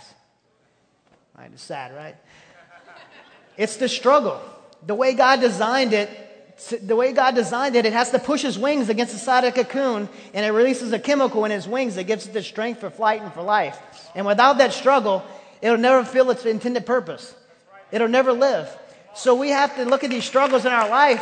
Right? It's sad, right? It's the struggle. The way God designed it, The way God designed it, it has to push his wings against the side of the cocoon, and it releases a chemical in his wings that gives it the strength for flight and for life. And without that struggle, it'll never fulfill its intended purpose. It'll never live. So we have to look at these struggles in our life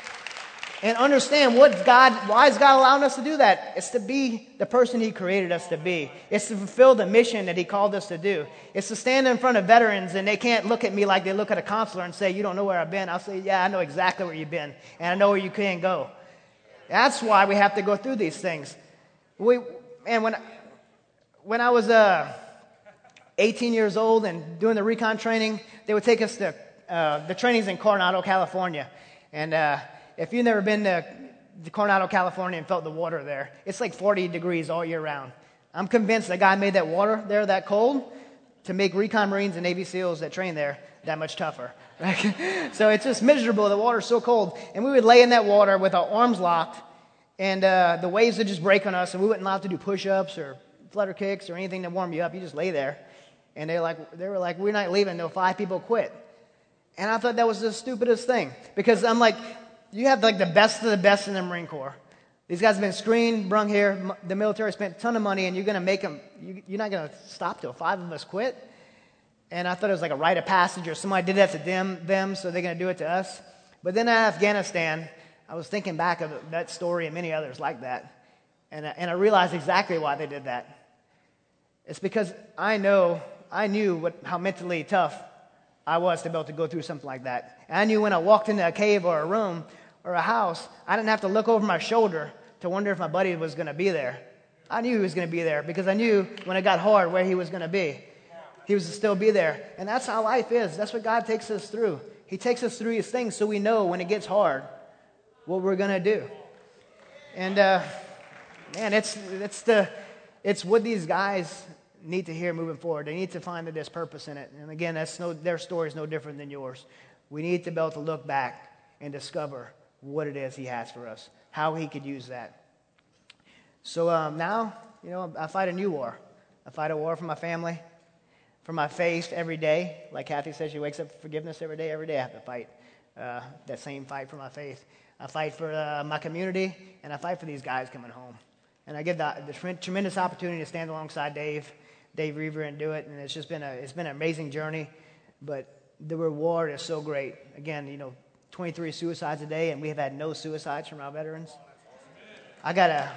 and understand what God, why is God allowing us to do that? It's to be the person he created us to be. It's to fulfill the mission that he called us to do. It's to stand in front of veterans, and they can't look at me like they look at a counselor and say, you don't know where I've been. I'll say, yeah, I know exactly where you've been, and I know where you can't go. That's why we have to go through these things. We, and when, when I was uh, eighteen years old and doing the recon training, they would take us to, uh, the training's in Coronado, California. And uh, if you've never been to, to Coronado, California and felt the water there, it's like forty degrees all year round. I'm convinced that God made that water there that cold to make recon Marines and Navy SEALs that train there that much tougher. Right? So it's just miserable. The water's so cold. And we would lay in that water with our arms locked, and uh, the waves would just break on us, and we wouldn't allowed to do push-ups or flutter kicks or anything to warm you up. You just lay there. And they like they were like, we're not leaving until five people quit. And I thought that was the stupidest thing, because I'm like, you have like the best of the best in the Marine Corps. These guys have been screened, brung here. M- The military spent a ton of money, and you're going to make them, you, you're not going to stop till five of us quit? And I thought it was like a rite of passage, or somebody did that to them, them so they're going to do it to us. But then in Afghanistan, I was thinking back of that story and many others like that. And I, and I realized exactly why they did that. It's because I know, I knew what, how mentally tough I was to be able to go through something like that. And I knew when I walked into a cave or a room or a house, I didn't have to look over my shoulder to wonder if my buddy was going to be there. I knew he was going to be there because I knew when it got hard where he was going to be. He was to still be there. And that's how life is. That's what God takes us through. He takes us through these things so we know when it gets hard what we're going to do. And, uh, man, it's, it's, the, it's what these guys need to hear moving forward. They need to find that there's purpose in it. And again, that's no, their story is no different than yours. We need to be able to look back and discover what it is he has for us, how he could use that. So um, now, you know, I fight a new war. I fight a war for my family, for my faith every day. Like Kathy says, she wakes up for forgiveness every day. Every day I have to fight uh, that same fight for my faith. I fight for uh, my community, and I fight for these guys coming home. And I get the, the tremendous opportunity to stand alongside Dave, Dave Reaver, and do it. And it's just been a it's been an amazing journey. But the reward is so great. Again, you know, twenty-three suicides a day, and we have had no suicides from our veterans. I got a...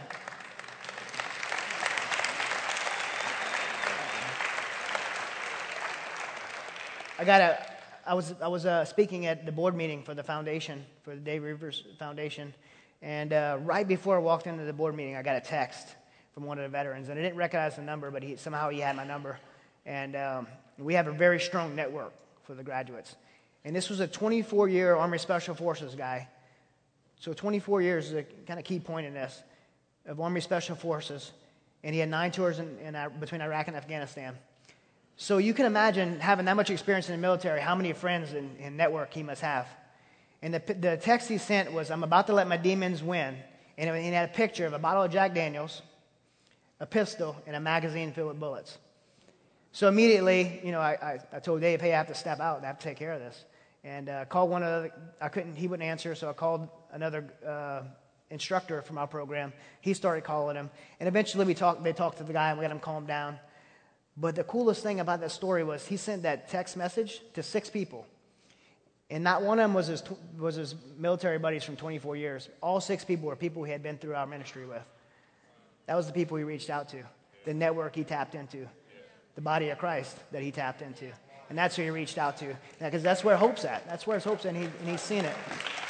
I got a... I was I was uh, speaking at the board meeting for the foundation, for the Dave Reavers Foundation, and uh, right before I walked into the board meeting, I got a text from one of the veterans, and I didn't recognize the number, but he somehow he had my number, and um, we have a very strong network for the graduates. And this was a twenty-four-year Army Special Forces guy. So twenty-four years is a kind of key point in this, of Army Special Forces. And he had nine tours in, in, between Iraq and Afghanistan. So you can imagine having that much experience in the military, how many friends and, and network he must have. And the, the text he sent was, "I'm about to let my demons win." And it, it had a picture of a bottle of Jack Daniels, a pistol, and a magazine filled with bullets. So immediately, you know, I, I, I told Dave, hey, I have to step out and I have to take care of this. And uh, called one of the, I couldn't, he wouldn't answer, so I called another uh, instructor from our program. He started calling him. And eventually we talked, they talked to the guy and we got him calmed down. But the coolest thing about that story was he sent that text message to six people. And not one of them was his, was his military buddies from twenty-four years. All six people were people he had been through our ministry with. That was the people he reached out to, the network he tapped into, the body of Christ that he tapped into. And that's who he reached out to, because that's where hope's at. That's where his hope's at, and, he, and he's seen it.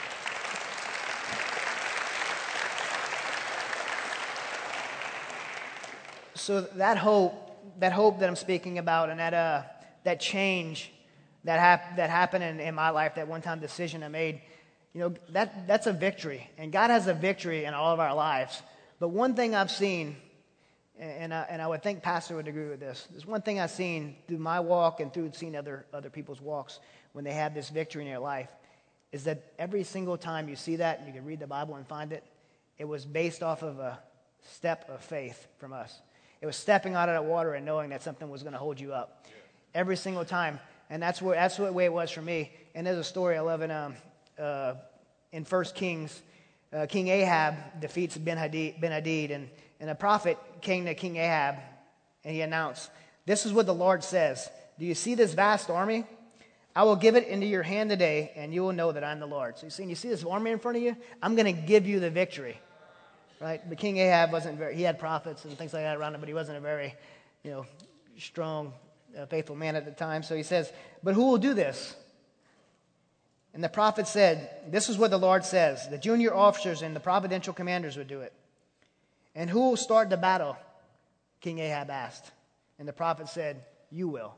So that hope, that hope that I'm speaking about, and that uh, that change that hap- that happened in, in my life, that one-time decision I made, you know, that that's a victory, and God has a victory in all of our lives. But one thing I've seen, and I, and I would think Pastor would agree with this, there's one thing I've seen through my walk and through seeing other other people's walks when they have this victory in their life, is that every single time you see that, and you can read the Bible and find it, it was based off of a step of faith from us. It was stepping out of that water and knowing that something was going to hold you up. Yeah. Every single time. And that's where that's the way it was for me. And there's a story I love in, um, uh, in First Kings. Uh, King Ahab defeats Ben-Hadad, Ben-Hadad and, and a prophet came to King Ahab, and he announced, "This is what the Lord says. Do you see this vast army? I will give it into your hand today, and you will know that I'm the Lord." So you see, you see this army in front of you? I'm going to give you the victory. Right? But King Ahab wasn't very, he had prophets and things like that around him, but he wasn't a very, you know, strong, uh, faithful man at the time. So he says, "But who will do this?" And the prophet said, "This is what the Lord says. The junior officers and the providential commanders would do it." "And who will start the battle?" King Ahab asked. And the prophet said, "You will."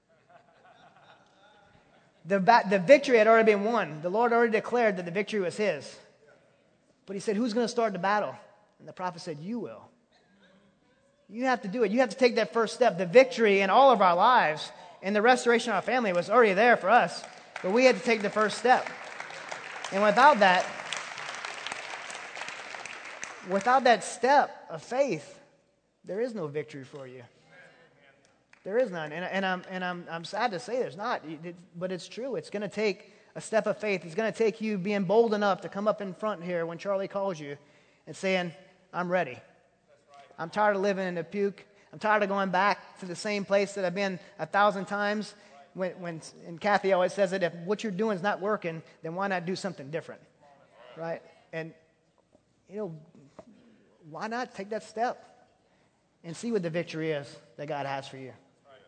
The, ba- the victory had already been won. The Lord already declared that the victory was his. But he said, "Who's going to start the battle?" And the prophet said, "You will." You have to do it. You have to take that first step. The victory in all of our lives and the restoration of our family was already there for us. But we had to take the first step. And without that, without that step of faith, there is no victory for you. There is none. And, and, I'm, and I'm, I'm sad to say there's not. But it's true. It's going to take a step of faith. It's going to take you being bold enough to come up in front here when Charlie calls you and saying, I'm ready. I'm tired of living in the puke. I'm tired of going back to the same place that I've been a thousand times. When, when and Kathy always says it, if what you're doing is not working, then why not do something different, right? And, you know, why not take that step and see what the victory is that God has for you?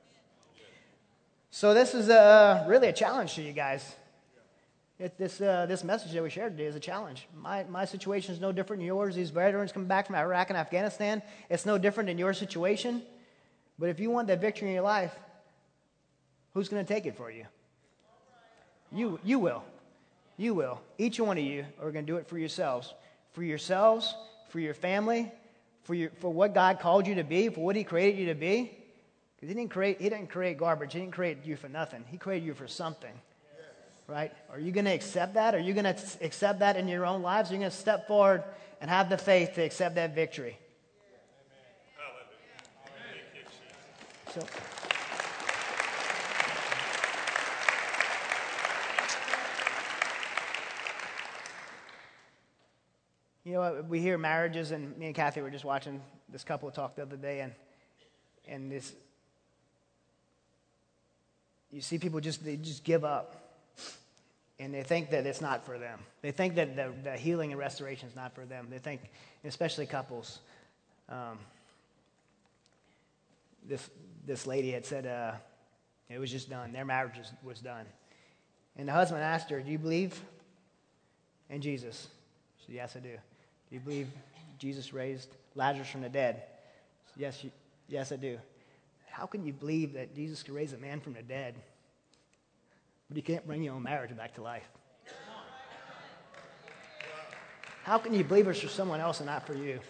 So this is a, really a challenge to you guys. It, this uh, this message that we shared today is a challenge. My my situation is no different than yours. These veterans coming back from Iraq and Afghanistan, it's no different than your situation. But if you want that victory in your life, who's going to take it for you? You you will. You will. Each one of you are going to do it for yourselves. For yourselves, for your family, for your for what God called you to be, for what He created you to be. Because he didn't create he didn't create garbage. He didn't create you for nothing. He created you for something. Right? Are you going to accept that? Are you going to accept that in your own lives? Are you going to step forward and have the faith to accept that victory? So, you know, we hear marriages, and me and Kathy were just watching this couple talk the other day, and and this, you see people just they just give up. And they think that it's not for them. They think that the, the healing and restoration is not for them. They think, especially couples, um, this this lady had said uh, it was just done. Their marriage was, was done. And the husband asked her, do you believe in Jesus? She said, yes, I do. Do you believe Jesus raised Lazarus from the dead? She said, yes, she, yes, I do. How can you believe that Jesus could raise a man from the dead, but you can't bring your own marriage back to life? How can you believe it's for someone else and not for you?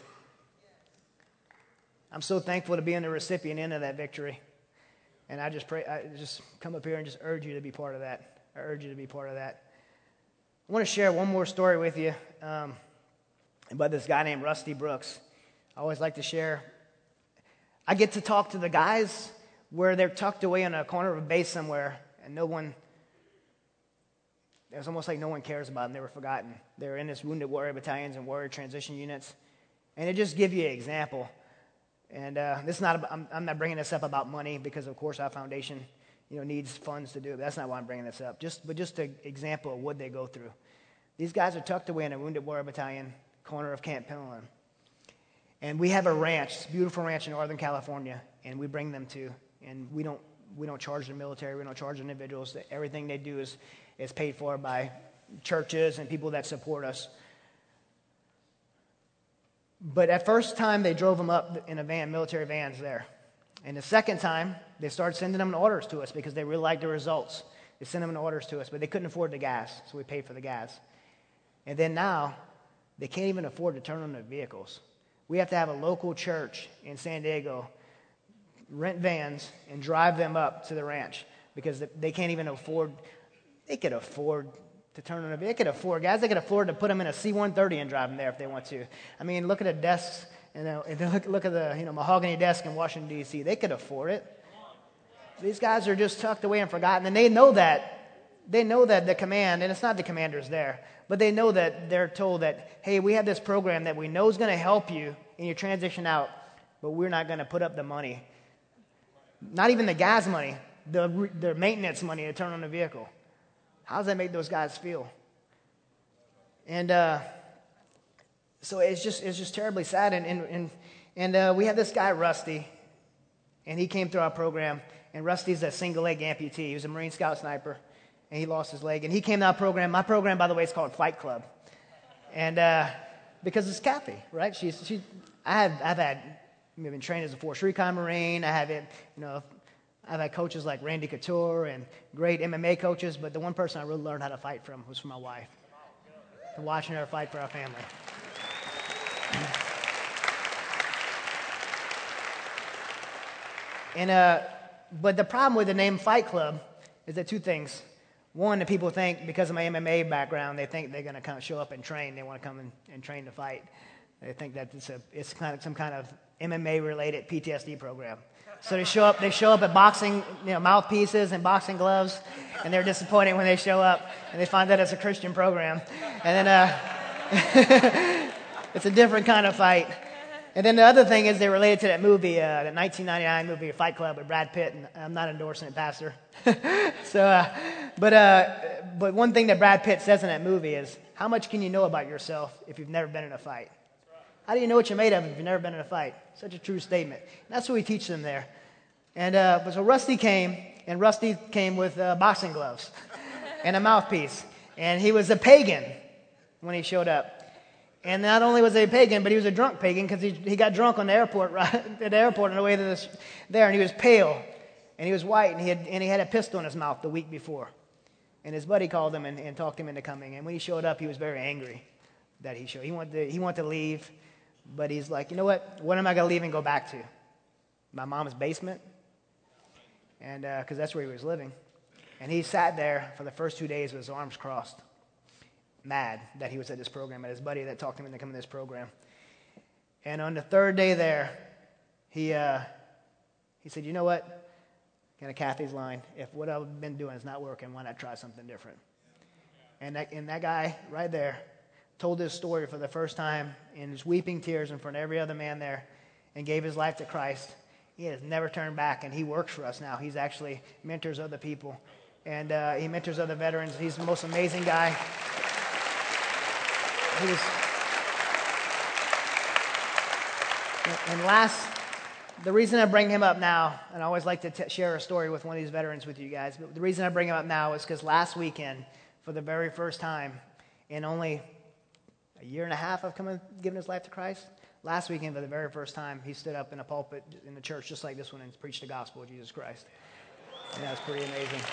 I'm so thankful to be in the recipient end of that victory. And I just pray, I just come up here and just urge you to be part of that. I urge you to be part of that. I want to share one more story with you um, about this guy named Rusty Brooks. I always like to share. I get to talk to the guys where they're tucked away in a corner of a base somewhere, and no one, it's almost like no one cares about them. They were forgotten. They're in this wounded warrior battalions and warrior transition units. And it just gives you an example. And uh, this is not about, I'm, I'm not bringing this up about money, because of course our foundation, you know, needs funds to do it. That's not why I'm bringing this up. Just, but just an example of what they go through. These guys are tucked away in a wounded warrior battalion, corner of Camp Pendleton. And we have a ranch, this beautiful ranch in Northern California, and we bring them to. And we don't we don't charge the military, we don't charge individuals. Everything they do is is paid for by churches and people that support us. But at first time, they drove them up in a van, military vans there. And the second time, they started sending them orders to us because they really liked the results. They sent them orders to us, but they couldn't afford the gas, so we paid for the gas. And then now, they can't even afford to turn on their vehicles. We have to have a local church in San Diego rent vans and drive them up to the ranch because they can't even afford. They could afford to turn on a vehicle. They could afford, guys, they could afford to put them in a C one thirty and drive them there if they want to. I mean, look at the desks, and uh, look, look at the you know mahogany desk in Washington, D C They could afford it. These guys are just tucked away and forgotten, and they know that. They know that the command, and it's not the commanders there, but they know that they're told that, hey, we have this program that we know is going to help you in your transition out, but we're not going to put up the money. Not even the gas money, the, the maintenance money to turn on the vehicle. How does that make those guys feel? And uh, so it's just it's just terribly sad. And and and, and uh, we have this guy Rusty, and he came through our program. And Rusty's a single leg amputee. He was a Marine Scout sniper, and he lost his leg. And he came to our program. My program, by the way, is called Fight Club, and uh, because it's Kathy, right? She's she. I have I've had I've been trained as a Force Recon Marine. I have it, you know. I've had coaches like Randy Couture and great M M A coaches, but the one person I really learned how to fight from was from my wife. And watching her fight for our family. And uh, but the problem with the name Fight Club is that two things. One, that people think because of my M M A background, they think they're going to kind of show up and train. They want to come and, and train to fight. They think that it's a it's kind of some kind of M M A related P T S D program. So they show up. They show up at boxing, you know, mouthpieces and boxing gloves, and they're disappointed when they show up and they find that it's a Christian program. And then, uh, It's a different kind of fight. And then the other thing is they related to that movie, uh, that nineteen ninety-nine movie, Fight Club, with Brad Pitt. And I'm not endorsing it, Pastor. so, uh, but uh, but one thing that Brad Pitt says in that movie is, how much can you know about yourself if you've never been in a fight? How do you know what you're made of if you've never been in a fight? Such a true statement. And that's what we teach them there. And uh, but so Rusty came, and Rusty came with uh, boxing gloves and a mouthpiece. And he was a pagan when he showed up. And not only was he a pagan, but he was a drunk pagan because he, he got drunk on the airport, right, at the airport on the way to this, there. And he was pale, and he was white, and he had, and he had a pistol in his mouth the week before. And his buddy called him and, and talked him into coming. And when he showed up, he was very angry that he showed. He wanted to, he wanted to leave, but he's like, you know what? What am I going to leave and go back to? My mom's basement? And because uh, that's where he was living. And he sat there for the first two days with his arms crossed, mad that he was at this program, and his buddy that talked him into coming to this program. And on the third day there, he uh, he said, you know what? Kind of Kathy's line, if what I've been doing is not working, why not try something different? And that, and that guy right there told his story for the first time in his weeping tears in front of every other man there and gave his life to Christ. He has never turned back, and he works for us now. He's actually mentors other people, and uh, he mentors other veterans. He's the most amazing guy. He was, and last, the reason I bring him up now, and I always like to t- share a story with one of these veterans with you guys, but the reason I bring him up now is because last weekend, for the very first time in only a year and a half of coming, giving his life to Christ, last weekend for the very first time, he stood up in a pulpit in the church just like this one and preached the gospel of Jesus Christ. And that was pretty amazing.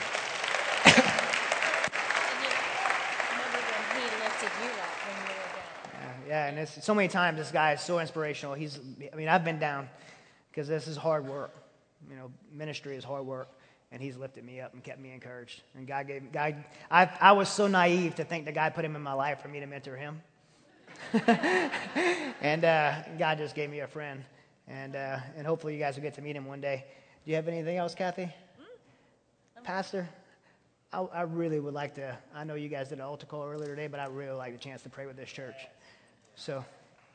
Yeah, and it's, so many times this guy is so inspirational. He's, I mean, I've been down because this is hard work. You know, ministry is hard work, and he's lifted me up and kept me encouraged. And God gave, God, I, I was so naive to think that God put him in my life for me to mentor him. and uh, God just gave me a friend, and uh, and hopefully you guys will get to meet him one day. Do you have anything else, Kathy? Mm-hmm. Pastor? I, I really would like to, I know you guys did an altar call earlier today, but I really would like the chance to pray with this church. So,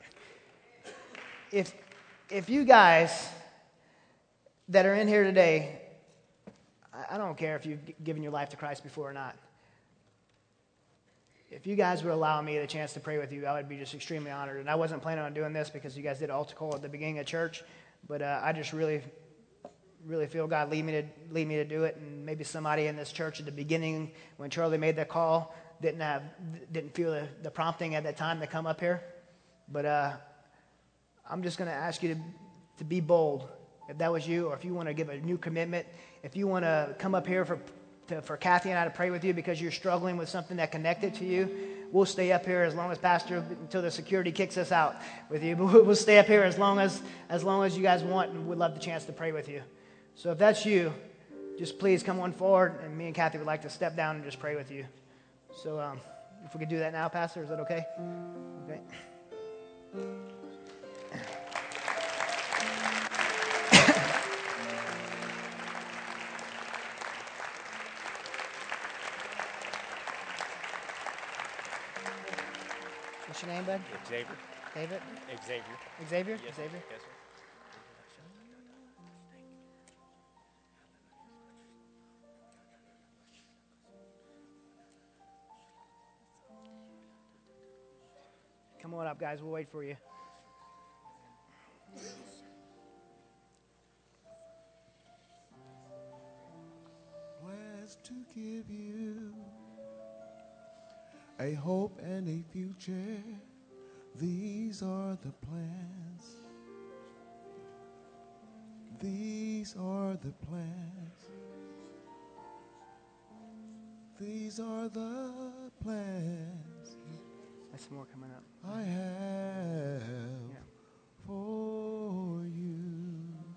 if if you guys that are in here today, I, I don't care if you've given your life to Christ before or not. If you guys would allow me the chance to pray with you, I would be just extremely honored. And I wasn't planning on doing this because you guys did an altar call at the beginning of church, but uh, I just really, really feel God lead me to lead me to do it. And maybe somebody in this church at the beginning, when Charlie made that call, didn't have, didn't feel the, the prompting at that time to come up here. But uh, I'm just going to ask you to, to be bold. If that was you, or if you want to give a new commitment, if you want to come up here for to, for Kathy and I to pray with you because you're struggling with something that connected to you, we'll stay up here as long as Pastor, until the security kicks us out with you. But we'll stay up here as long as as long as you guys want, and we'd love the chance to pray with you. So if that's you, just please come on forward, and me and Kathy would like to step down and just pray with you. So um, if we could do that now, Pastor, is that okay? Okay. What's your name, bud? Xavier. David? Xavier. Xavier? Yes. Xavier? Yes, sir. Come on up, guys. We'll wait for you. Blessed to give you a hope and a future. These are the plans. These are the plans. These are the plans There's some more coming up. I have Yeah. for you.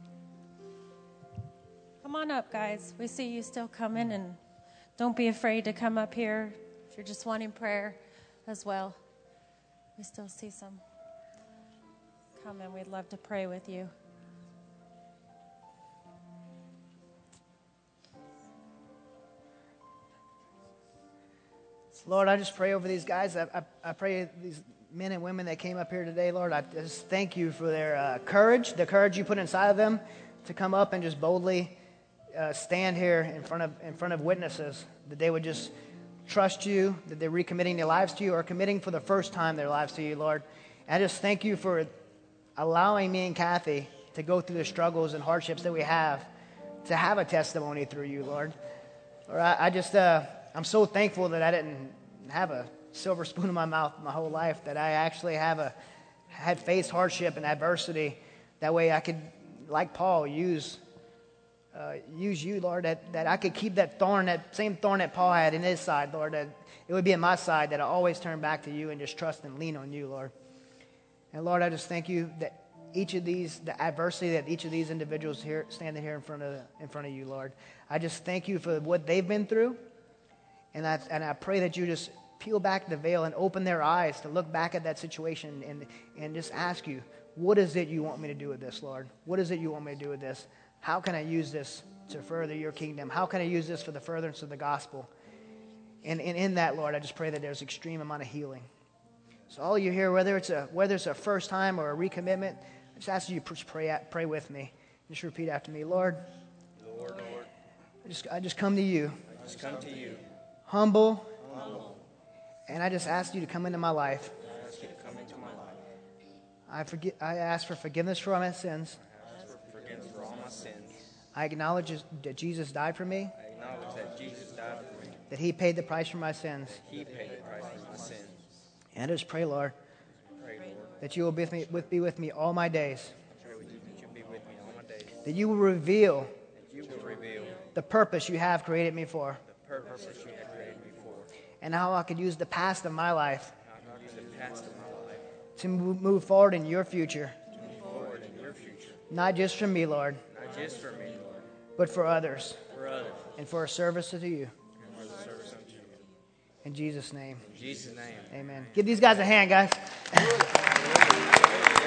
Come on up, guys. We see you still coming, and don't be afraid to come up here if you're just wanting prayer as well. We still see some coming. We'd love to pray with you. Lord, I just pray over these guys. I, I, I pray these men and women that came up here today, Lord. I just thank you for their uh, courage, the courage you put inside of them to come up and just boldly uh, stand here in front of in front of witnesses, that they would just trust you, that they're recommitting their lives to you or committing for the first time their lives to you, Lord. And I just thank you for allowing me and Kathy to go through the struggles and hardships that we have, to have a testimony through you, Lord. Lord, I, I just, uh, I'm so thankful that I didn't have a silver spoon in my mouth my whole life, that I actually have a, had faced hardship and adversity. That way I could, like Paul, use uh, use you, Lord, that, that I could keep that thorn, that same thorn that Paul had in his side, Lord, that it would be in my side, that I always turn back to you and just trust and lean on you, Lord. And Lord, I just thank you that each of these, the adversity that each of these individuals here standing here in front of in front of you, Lord, I just thank you for what they've been through, and I and I pray that you just peel back the veil and open their eyes to look back at that situation and and just ask you, what is it you want me to do with this, Lord? What is it you want me to do with this? How can I use this to further your kingdom? How can I use this for the furtherance of the gospel? And, and in that, Lord, I just pray that there's extreme amount of healing. So all you hear, whether it's a whether it's a first time or a recommitment, I just ask you to pray pray with me. Just repeat after me, Lord. Lord, Lord. I just I just come to you. I just come to you. Humble. Humble. And I just ask you to come into my life. I ask you to come into my life. I forget. I ask for forgiveness for all my sins. I ask for forgiveness for all my sins. I acknowledge that Jesus died for me. I acknowledge that Jesus died for me. That he paid the price for my sins. He paid the price for my sins. And I just pray, Lord, Pray, Lord, that you will be with me, with, be with me all my days. pray with you that you be with me all my days. That you will reveal That you will reveal the purpose you have created me for. the purpose that you have created me for. And how I could use the past of my life How I can use the past of my life to mo- move forward in your future. to move forward in your future. Not just for me, Lord, Not just for me, Lord, but for others. for others, And for a service to you. and for the service unto you. In Jesus' name. In Jesus' name. Amen. Give these guys a hand, guys.